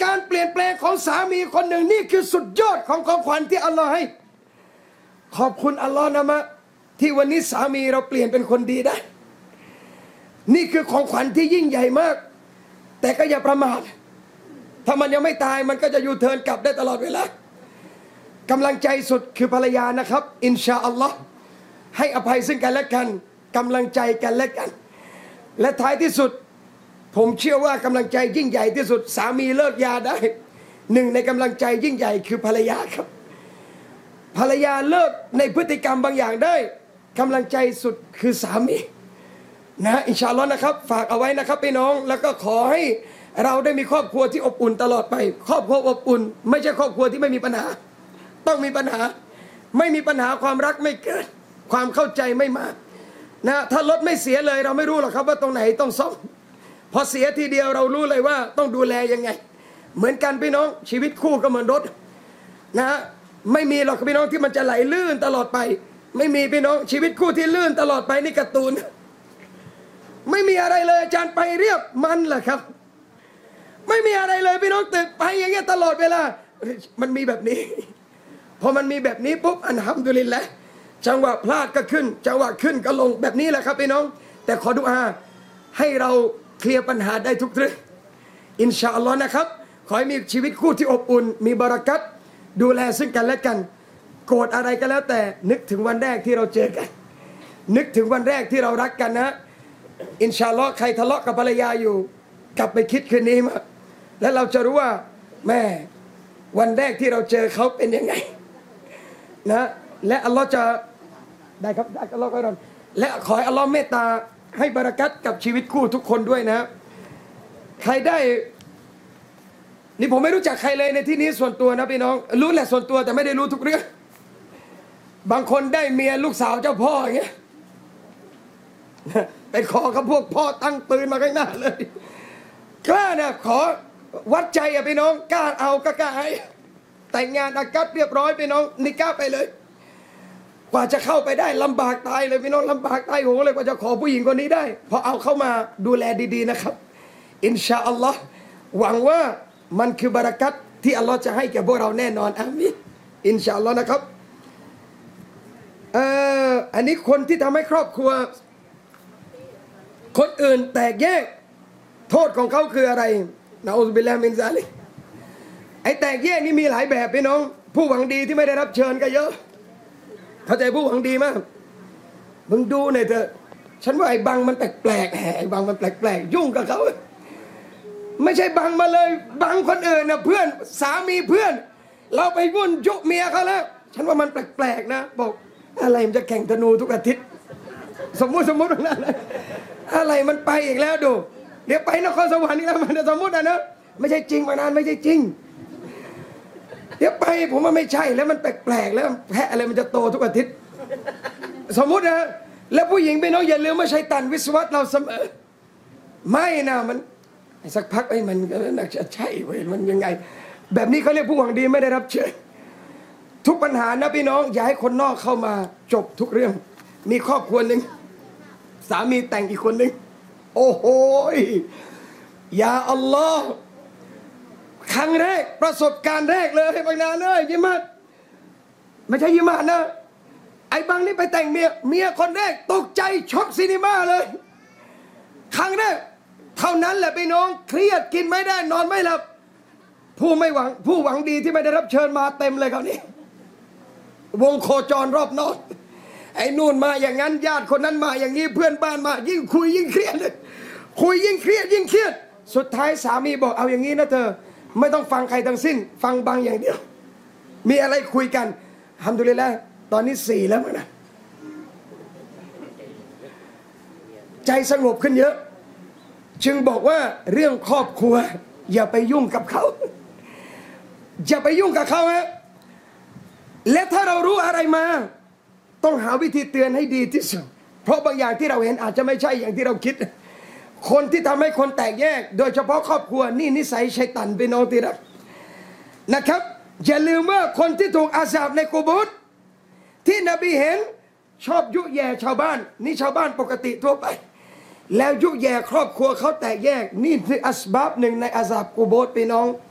การเปลี่ยนแปลงของสามีคนหนึ่งนี่คือสุดยอดของของขวัญที่อัลลอฮ์ให้ขอบคุณอัลลอฮ์นะมะที่วันนี้สามีเราเปลี่ยนเป็นคนดีได้นี่คือของขวัญที่ยิ่งใหญ่มากแต่ก็อย่าประมาทถ้ามันยังไม่ตายมันก็จะยูเทิร์นกลับได้ตลอดเวลากำลังใจสุดคือภรรยานะครับอินชาอัลลอฮ์ให้อภัยซึ่งกันและกันกำลังใจกันและกันและท้ายที่สุดผมเชื่อว่ากำลังใจยิ่งใหญ่ที่สุดสามีเลิกยาได้หนึ่งในกำลังใจยิ่งใหญ่คือภรรยาครับภรรยาเลิกในพฤติกรรมบางอย่างได้กำลังใจสุดคือสามีนะอินชาอัลลอฮ์นะครับฝากเอาไว้นะครับพี่น้องแล้วก็ขอให้เราได้มีครอบครัวที่อบอุ่นตลอดไปครอบครัวอบอุ่นไม่ใช่ครอบครัวที่ไม่มีปัญหาต้องมีปัญหาไม่มีปัญหาความรักไม่เกิดความเข้าใจไม่มานะถ้ารถไม่เสียเลยเราไม่รู้หรอกครับว่าตรงไหนต้องซ่อมพอเสียทีเดียวเรารู้เลยว่าต้องดูแลยังไงเหมือนกันพี่น้องชีวิตคู่ก็เหมือนรถนะไม่มีหรอกพี่น้องที่มันจะไหลลื่นตลอดไปไม่มีพี่น้องชีวิตคู่ที่ลื่นตลอดไปนี่การ์ตูนไม่มีอะไรเลยอาจารย์ไปเรียบมันแหละครับไม่มีอะไรเลยพี่น้องตึกไปอย่างเงี้ยตลอดเวลามันมีแบบนี้พอมันมีแบบนี้ปุ๊บอัลฮัมดุลิลละห์จังหวะพลาดก็ขึ้นจังหวะขึ้นก็ลงแบบนี้แหละครับพี่น้องแต่ขอดุอาให้เราเคลียร์ปัญหาได้ทุกเรื่องอินชาอัลลอฮ์นะครับขอให้มีชีวิตคู่ที่อบอุ่นมีบารักัตดูแลซึ่งกันและกันโกรธอะไรก็แล้วแต่นึกถึงวันแรกที่เราเจอกันนึกถึงวันแรกที่เรารักกันนะอินชาอัลลอฮ์ใครทะเลาะกับภรรยาอยู่กลับไปคิดคืนนี้มาแล้วเราจะรู้ว่าแม่วันแรกที่เราเจอเขาเป็นยังไงนะและอัลลอฮ์จะได้ครับได้อัลลอฮ์ก็รอนและขอให้อัลลอฮ์เมตตาให้บารักัตกับชีวิตคู่ทุกคนด้วยนะใครได้นี่ผมไม่รู้จักใครเลยในที่นี้ส่วนตัวนะพี่น้องรู้แหละส่วนตัวแต่ไม่ได้รู้ทุกเรื่องบางคนได้เมียลูกสาวเจ้าพ่ออย่างเงี้ยไปขอกับพวกพ่อตั้งปืนมาข้างหน้าเลยกล้านะขอวัดใจอะพี่น้องกล้าเอาก็กล้าให้แต่งงานอากัดเรียบร้อยพี่น้องนิก้าไปเลยกว่าจะเข้าไปได้ลำบากตายเลยพี่น้องลำบากตายโหงเลยกว่าจะขอผู้หญิงคนนี้ได้พอเอาเข้ามาดูแลดีๆนะครับอินชาอัลลอฮ์หวังว่ามันคือบารักัตที่อัลลอฮ์จะให้แก่พวกเราแน่นอนอามีนอินชาอัลลอฮ์นะครับอันนี้คนที่ทำให้ครอบครัวคนอื่นแตกแยกโทษของเขาคืออะไรนะอูซุบิลลาฮิมินซาลิกไอ้แตกแยกนี่มีหลายแบบพี่น้องผู้หวังดีที่ไม่ได้รับเชิญก็เยอะเข้าใจผู้หวังดีมากมึงดูหน่อยเถอะฉันว่าไอ้บังมันแปลกๆไอ้บังมันแปลกๆยุ่งกับเขาไม่ใช่บังมาเลยบังคนอื่นนะเพื่อนสามีเพื่อนเราไปวุ่นยุเมียเขาแล้วฉันว่ามันแปลกๆนะบอกอะไรมันจะแข่งธนูทุกอาทิตย์สมมุตินั่นอะไรมันไปอีกแล้วดูเดี๋ยวไปนครสวรรค์นี่แล้วมันสมมุตินะไม่ใช่จริงมานานไม่ใช่จริงเดี๋ยวไปผมว่าไม่ใช่แล้วมันแปลกๆแล้วแพะอะไรมันจะโตทุกอาทิตย์สมมุตินะแล้วผู้หญิงไปน้องอย่าลืมว่าชัยฏอนวิศวะเราเสมอไม่นะมันสักพักไอ้มันก็น่าจะใช่เว้ยมันยังไงแบบนี้เขาเรียกผู้หวังดีไม่ได้รับเชิญทุกปัญหานะพี่น้องอย่าให้คนนอกเข้ามาจบทุกเรื่องมีครอบครัวหนึ่งสามีแต่งอีกคนหนึ่งโอ้โหยาอัลลอฮ์ครั้งแรกประสบการณ์แรกเลยบางนาเลยยิมัดไม่ใช่ยิมัดนะไอ้บางนี่ไปแต่งเมียคนแรกตกใจช็อกซีนีมาเลยครั้งแรกเท่านั้นแหละพี่น้องเครียดกินไม่ได้นอนไม่หลับผู้หวังดีที่ไม่ได้รับเชิญมาเต็มเลยคราวนี้วงโคจรรอบนอกไอ้นู่นมาอย่างนั้นญาติคนนั้นมาอย่างนี้เพื่อนบ้านมายิ่งคุยยิ่งเครียดเลยคุยยิ่งเครียดยิ่งเครียดสุดท้ายสามีบอกเอาอย่างนี้นะเธอไม่ต้องฟังใครทั้งสิ้นฟังบางอย่างเดียวมีอะไรคุยกันอัลฮัมดุลิลละห์ตอนนี้4แล้วมั้งนะใจสงบขึ้นเยอะจึงบอกว่าเรื่องครอบครัวอย่าไปยุ่งกับเขาอย่าไปยุ่งกับเขาฮะและถ้าเรารู้อะไรมาต้องหาวิธีเตือนให้ดีที่สุดเพราะบางอย่างที่เราเห็นอาจจะไม่ใช่อย่างที่เราคิดคนที่ทำให้คนแตกแยกโดยเฉพาะครอบครัวนี่นิสัยชัยฏอนพี่น้องที่รักนะครับอย่าลืมว่าคนที่ถูกอาซาบในกุโบร์ที่นบีเห็นชอบยุแย่ชาวบ้านนี่ชาวบ้านปกติทั่วไปแล้วยุแย่ครอบครัวเขาแตกแยกนี่คืออัสบับหนึ่งในอาซาบกุโบร์พี่น้อง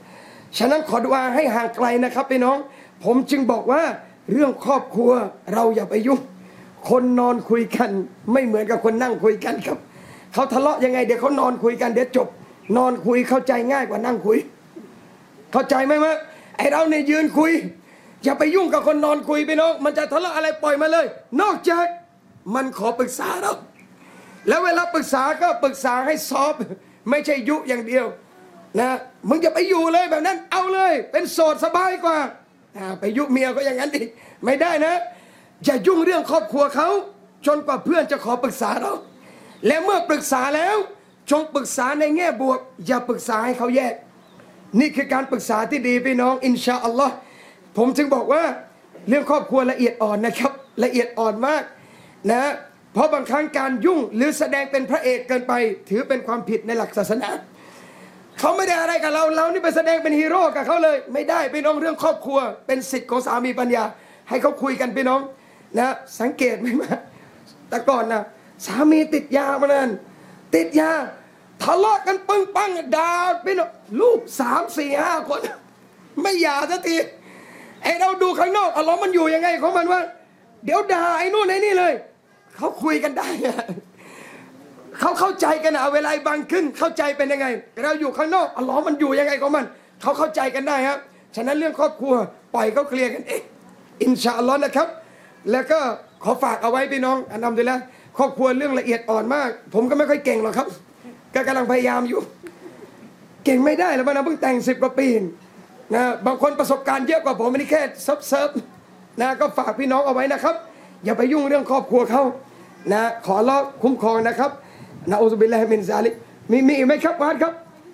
ฉะนั้นขอดุอาให้ห่างไกลนะครับพี่น้องผมจึงบอกว่าเรื่องครอบครัวเราอย่าไปยุ่งคนนอนคุยกันไม่เหมือนกับคนนั่งคุยกันครับเขาทะเลาะยังไงเดี๋ยวเขานอนคุยกันเดี๋ยวจบนอนคุยเข้าใจง่ายกว่านั่งคุยเข้าใจไหมว่าไอเราเนี่ยยืนคุยอย่าไปยุ่งกับคนนอนคุยพี่น้องมันจะทะเลาะอะไรปล่อยมาเลย นอกจากมันขอปรึกษาเราแล้วเวลาปรึกษาก็ปรึกษาให้ซอฟไม่ใช่ยุอย่างเดียวนะมึงจะไปอยู่เลยแบบนั้นเอาเลยเป็นโสดสบายกว่าไปยุเมียก็อย่างนั้นดิไม่ได้นะอย่ายุ่งเรื่องครอบครัวเขาจนกว่าเพื่อนจะขอปรึกษาเราและเมื่อปรึกษาแล้วจงปรึกษาในแง่บวกอย่าปรึกษาให้เขาแยกนี่คือการปรึกษาที่ดีพี่น้องอินชาอัลลอฮ์ผมจึงบอกว่าเรื่องครอบครัวละเอียดอ่อนนะครับละเอียดอ่อนมากนะเพราะบางครั้งการยุ่งหรือแสดงเป็นพระเอกเกินไปถือเป็นความผิดในหลักศาสนาเขาไม่ได้อะไรกับเรานี่ไปแสดงเป็นฮีโร่กับเขาเลยไม่ได้พี่น้องเรื่องครอบครัวเป็นสิทธิ์ของสามีปัญญาให้เขาคุยกันพี่น้องนะสังเกตไหมมาแต่ก่อนนะสามีติดยามานานติดยาทะเลาะกันปึ้งปังด่าพี่น้องลูก3 4 5 คนไม่หย่าสักทีไอเราดูข้างนอกอัลลอฮ์มันอยู่ยังไงของมันว่าเดี๋ยวด่าไอ้นู่นไอ้นี่เลยเขาคุยกันได้เขาเข้าใจกันเวลาบังขึ้นเข้าใจเป็นยังไงเราอยู่ข้างนอกอัลลอฮ์มันอยู่ยังไงของมันเขาเข้าใจกันได้ครับฉะนั้นเรื่องครอบครัวปล่อยเขาเคลียร์กันเองอินชาอัลลอฮ์นะครับแล้วก็ขอฝากเอาไว้พี่น้องอันนั้นดีแล้วครอบครัวเรื่องละเอียดอ่อนมากผมก็ไม่ค่อยเก่งหรอกครับก็กำลังพยายามอยู่เก่งไม่ได้แล้วมันเพิ่งแต่ง10 กว่าปีนะบางคนประสบการณ์เยอะกว่าผมไม่ได้แค่เซิร์ฟนะก็ฝากพี่น้องเอาไว้นะครับอย่าไปยุ่งเรื่องครอบครัวเขานะขอรอคุ้มครองนะครับนะอูซุบิลลาฮิมินซาลิกมีไหมครับวาดครับ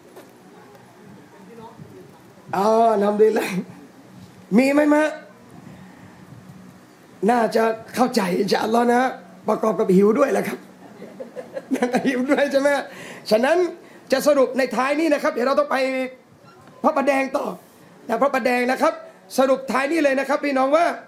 ทำดีเลยมีไหมมะน่าจะเข้าใจอินชาอัลลอฮ์นะประกอบกับหิวด้วยแหละครับหิวด้วยใช่ไหมฉะนั้นจะสรุปในท้ายนี้นะครับเดี๋ยวเราต้องไปพระประแดงต่อนะพระประแดงนะครับสรุปท้ายนี้เลยนะครับพี่น้องว่า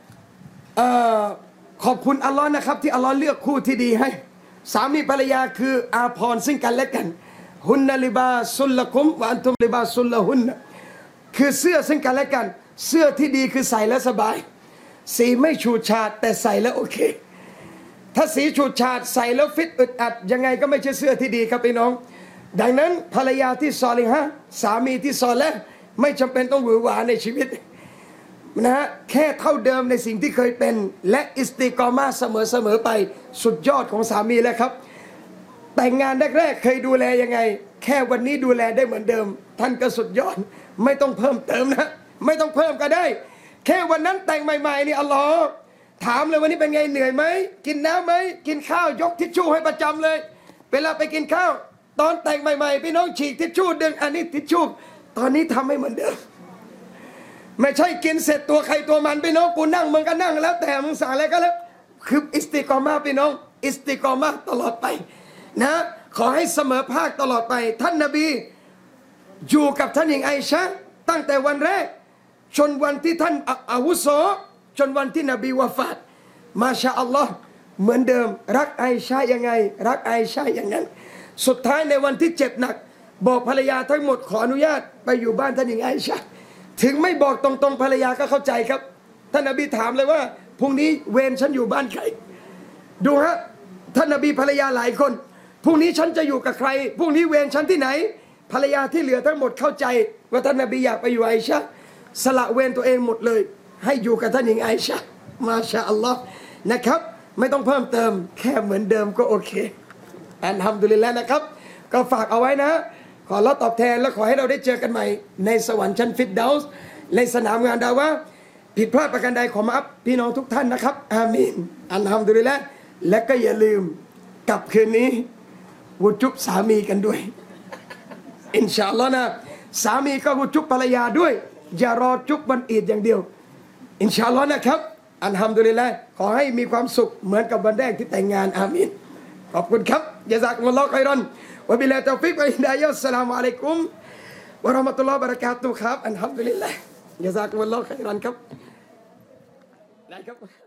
ขอบคุณอัลลอฮ์นะครับที่อัลลอฮ์เลือกคู่ที่ดีให้สามีภรรยาคืออาภรณ์ซึ่งกันและกันฮุนนะลิบาสุลละกุมวะอันตุมลิบาสุลละฮุนคือเสื้อซึ่งกันและกันเสื้อที่ดีคือใส่แล้วสบายสีไม่ฉูดฉาดแต่ใส่แล้วโอเคถ้าสีฉูดฉาดใส่แล้วฟิตอึดอัดยังไงก็ไม่ใช่เสื้อที่ดีครับพี่น้องดังนั้นภรรยาที่ซอลิฮะสามีที่ซอและไม่จำเป็นต้องหวือหวาในชีวิตนะฮะแค่เท่าเดิมในสิ่งที่เคยเป็นและอิสติกอมาเสมอไปสุดยอดของสามีแล้วครับแต่งงานแรกๆเคยดูแลยังไงแค่วันนี้ดูแลได้เหมือนเดิมท่านก็สุดยอดไม่ต้องเพิ่มเติมนะไม่ต้องเพิ่มก็ได้แค่วันนั้นแต่งใหม่ๆนี่อัลลอฮ์ถามเลยวันนี้เป็นไงเหนื่อยไหมกินน้ำไหมกินข้าวยกทิชชู่ให้ประจำเลยเวลาไปกินข้าวตอนแต่งใหม่ๆพี่น้องฉีกทิชชู่ดึงอันนี้ทิชชู่ตอนนี้ทำให้เหมือนเดิมไม่ใช่กินเสร็จตัวใครตัวมันพี่น้องกูนั่งมึงก็นั่งแล้วแต่มึงสั่งอะไรก็แล้วคืออิสติกอมาพี่น้องอิสติกอมาตลอดไปนะขอให้เสมอภาคตลอดไปท่านนบีอยู่กับท่านหญิงไอชะตั้งแต่วันแรกจนวันที่ท่านอาวุโสจนวันที่นบีวะฟาตมาชาอัลลอฮ์เหมือนเดิมรักไอชะยังไงรักไอชะอย่างนั้นสุดท้ายในวันที่เจ็บหนักบอกภรรยาทั้งหมดขออนุญาตไปอยู่บ้านท่านหญิงไอชะถึงไม่บอกตรงๆภรรยาก็เข้าใจครับท่านนบีถามเลยว่าพรุ่งนี้เวรฉันอยู่บ้านใครดูฮะท่านนบีภรรยาหลายคนพรุ่งนี้ฉันจะอยู่กับใครพรุ่งนี้เวรฉันที่ไหนภรรยาที่เหลือทั้งหมดเข้าใจว่าท่านนบีอยากไปอยู่ไอชะสละเวรตัวเองหมดเลยให้อยู่กับท่านหญิงไอชะมาชาอัลลอฮ์นะครับไม่ต้องเพิ่มเติมแค่เหมือนเดิมก็โอเคอัลฮัมดุลิลละห์นะครับก็ฝากเอาไว้นะขอรับตอบแทนและขอให้เราได้เจอกันใหม่ในสวรรค์ชั้นฟิรเดาส์ในสนามงานดาวะผิดพลาดประการใดขอมาอัพพี่น้องทุกท่านนะครับอามีนอัลฮัมดุลิลละห์และก็อย่าลืมกลับคืนนี้วุจุบสามีกันด้วยอินชาอัลลอฮ์นะสามีก็วุจุบภรรยาด้วยอย่ารอจุบวันอีดอย่างเดียวอินชาอัลลอฮ์นะครับอัลฮัมดุลิลละห์ขอให้มีความสุขเหมือนกับวันแรกที่แต่งงานอามีนขอบคุณครับยะซากุมุลลอฮุค็อยรอนวะบิลลาฮิตตอฟิกวะฮิดายะฮ์อัสสลามุอะลัยกุมวะเราะห์มะตุลลอฮ์วะบะเราะกาตุฮ์ครับอัลฮัมดุลิลละห์ยะซากุมุลลอฮุค็อยรอนครับได้ครับ